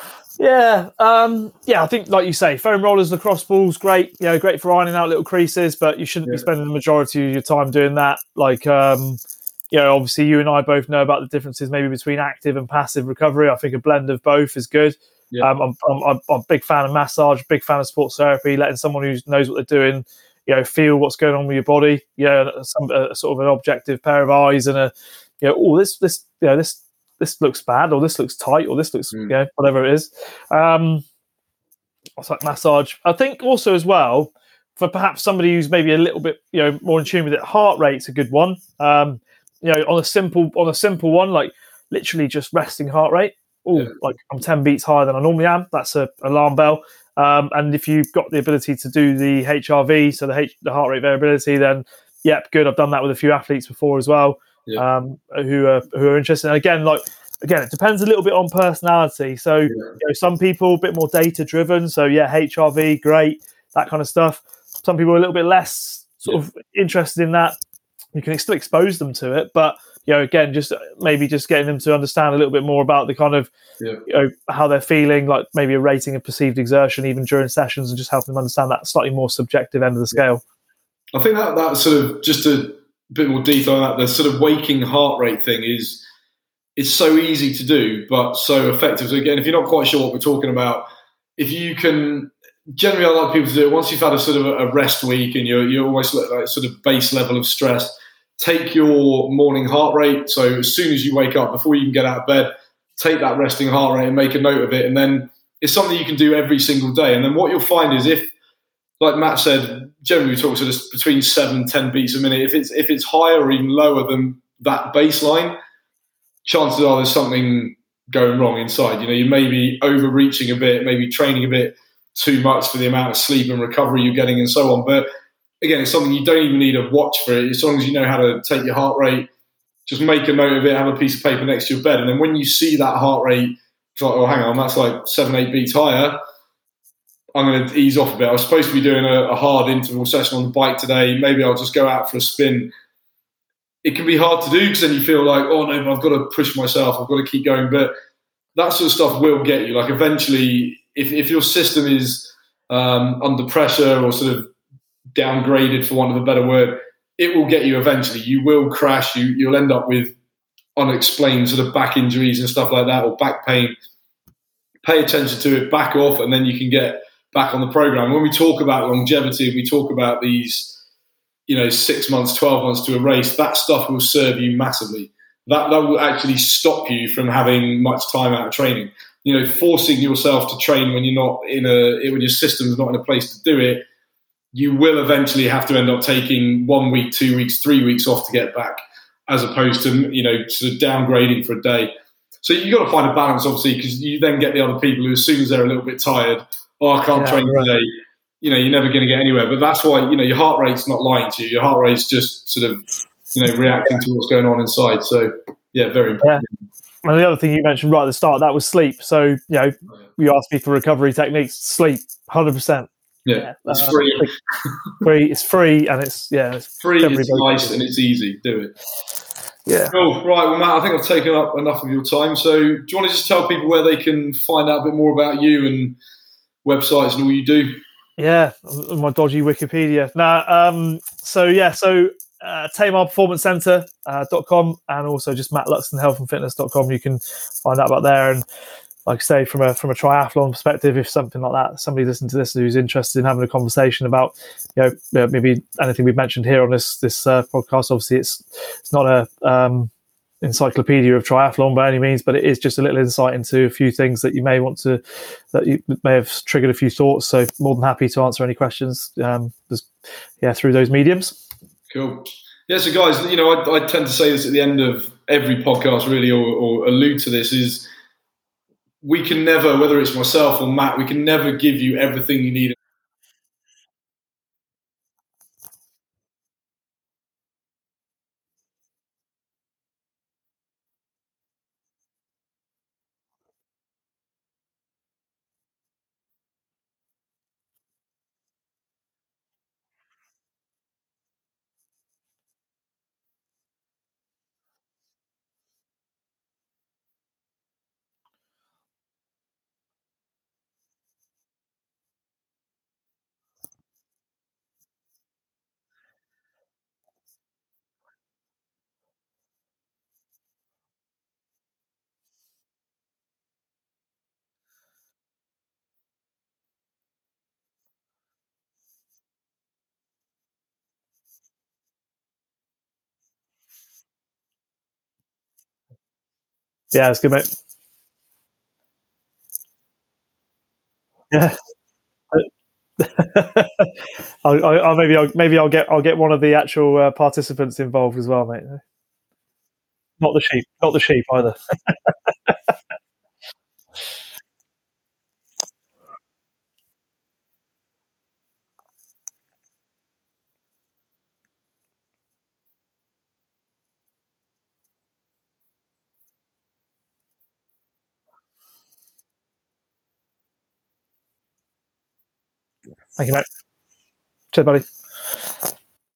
Speaker 2: Yeah, um, yeah. I think, like you say, foam rollers, lacrosse balls, great. You know, great for ironing out little creases, but you shouldn't yeah. be spending the majority of your time doing that. Like, um, you know, obviously, you and I both know about the differences maybe between active and passive recovery. I think a blend of both is good. Yeah. Um, I'm, I'm, I'm a big fan of massage, big fan of sports therapy, letting someone who knows what they're doing, you know, feel what's going on with your body. You know, some a, sort of an objective pair of eyes and a, you know, oh, this, this, you know, this. this looks bad, or this looks tight, or this looks, mm. you know, whatever it is. Um, what's like massage? I think also as well, for perhaps somebody who's maybe a little bit, you know, more in tune with it, heart rate's a good one. Um, you know, on a simple, on a simple one, like literally just resting heart rate. Oh, yeah. Like I'm ten beats higher than I normally am. That's a alarm bell. Um, and if you've got the ability to do the H R V, so the H, the heart rate variability, then yep, good. I've done that with a few athletes before as well. Yeah. Um, who are who are interested. And again, like again, it depends a little bit on personality. So yeah. you know, some people a bit more data driven. So yeah, H R V, great, that kind of stuff. Some people are a little bit less sort yeah. of interested in that. You can still expose them to it, but you know, again, just maybe just getting them to understand a little bit more about the kind of yeah. you know, how they're feeling, like maybe a rating of perceived exertion even during sessions, and just help them understand that slightly more subjective end of the scale.
Speaker 1: I think that that sort of just a bit more detail on that, the sort of waking heart rate thing is it's so easy to do, but so effective. So again, if you're not quite sure what we're talking about, if you can, generally I like people to do it once you've had a sort of a rest week and you're you're almost like, like sort of base level of stress, take your morning heart rate. So as soon as you wake up, before you can get out of bed, take that resting heart rate and make a note of it. And then it's something you can do every single day. And then what you'll find is if, like Matt said, generally we talk to this between seven, ten beats a minute. If it's if it's higher or even lower than that baseline, chances are there's something going wrong inside. You know, you may be overreaching a bit, maybe training a bit too much for the amount of sleep and recovery you're getting and so on. But again, it's something you don't even need a watch for it. As long as you know how to take your heart rate, just make a note of it, have a piece of paper next to your bed. And then when you see that heart rate, it's like, oh, hang on, that's like seven, eight beats higher. I'm going to ease off a bit. I was supposed to be doing a, a hard interval session on the bike today. Maybe I'll just go out for a spin. it can be hard to do because then you feel like, oh no, but I've got to push myself, I've got to keep going. But that sort of stuff will get you. Like eventually, if, if your system is um, under pressure or sort of downgraded, for want of a better word, it will get you eventually. You will crash. You, you'll end up with unexplained sort of back injuries and stuff like that, or back pain. Pay attention to it, back off, and then you can get back on the program. When we talk about longevity, we talk about these, you know, six months, twelve months to a race, that stuff will serve you massively. That, that will actually stop you from having much time out of training. You know, forcing yourself to train when you're not in a, when your system's not in a place to do it, you will eventually have to end up taking one week, two weeks, three weeks off to get back, as opposed to, you know, sort of downgrading for a day. So you've got to find a balance, obviously, because you then get the other people who, as soon as they're a little bit tired, oh, I can't yeah, train right. today. You know, you're never going to get anywhere. But that's why, you know, your heart rate's not lying to you. Your heart rate's just sort of, you know, reacting to what's going on inside. So, yeah, very important.
Speaker 2: Yeah. And the other thing you mentioned right at the start, that was sleep. So, you know, oh, yeah. you asked me for recovery techniques, sleep, one hundred percent.
Speaker 1: Yeah, yeah. It's uh, free.
Speaker 2: free. It's free and it's, yeah. It's
Speaker 1: free, it's nice and it's easy. Do it.
Speaker 2: Yeah.
Speaker 1: Cool. Right. Well, Matt, I think I've taken up enough of your time. So do you want to just tell people where they can find out a bit more about you and websites and all you do?
Speaker 2: Yeah. My dodgy Wikipedia. Now, um, so, yeah. So uh, Tamar Performance Centre dot com and also just Matt Luxton Health and Fitness dot com. You can find out about there. And like I say, from a from a triathlon perspective, if something like that, somebody listening to this who's interested in having a conversation about, you know, maybe anything we've mentioned here on this this uh, podcast. Obviously, it's it's not a um, encyclopedia of triathlon by any means, but it is just a little insight into a few things that you may want to, that you may have triggered a few thoughts. So more than happy to answer any questions. Um, just, yeah, through those mediums.
Speaker 1: Cool. Yeah, so guys, you know, I, I tend to say this at the end of every podcast, really, or, or allude to this is. We can never, whether it's myself or Matt, we can never give you everything you need.
Speaker 2: Yeah, it's good, mate. Yeah. I'll, I'll, maybe I'll maybe I'll get I'll get one of the actual uh, participants involved as well, mate. Not the sheep, not the sheep either. Thank you, mate. Cheers, buddy.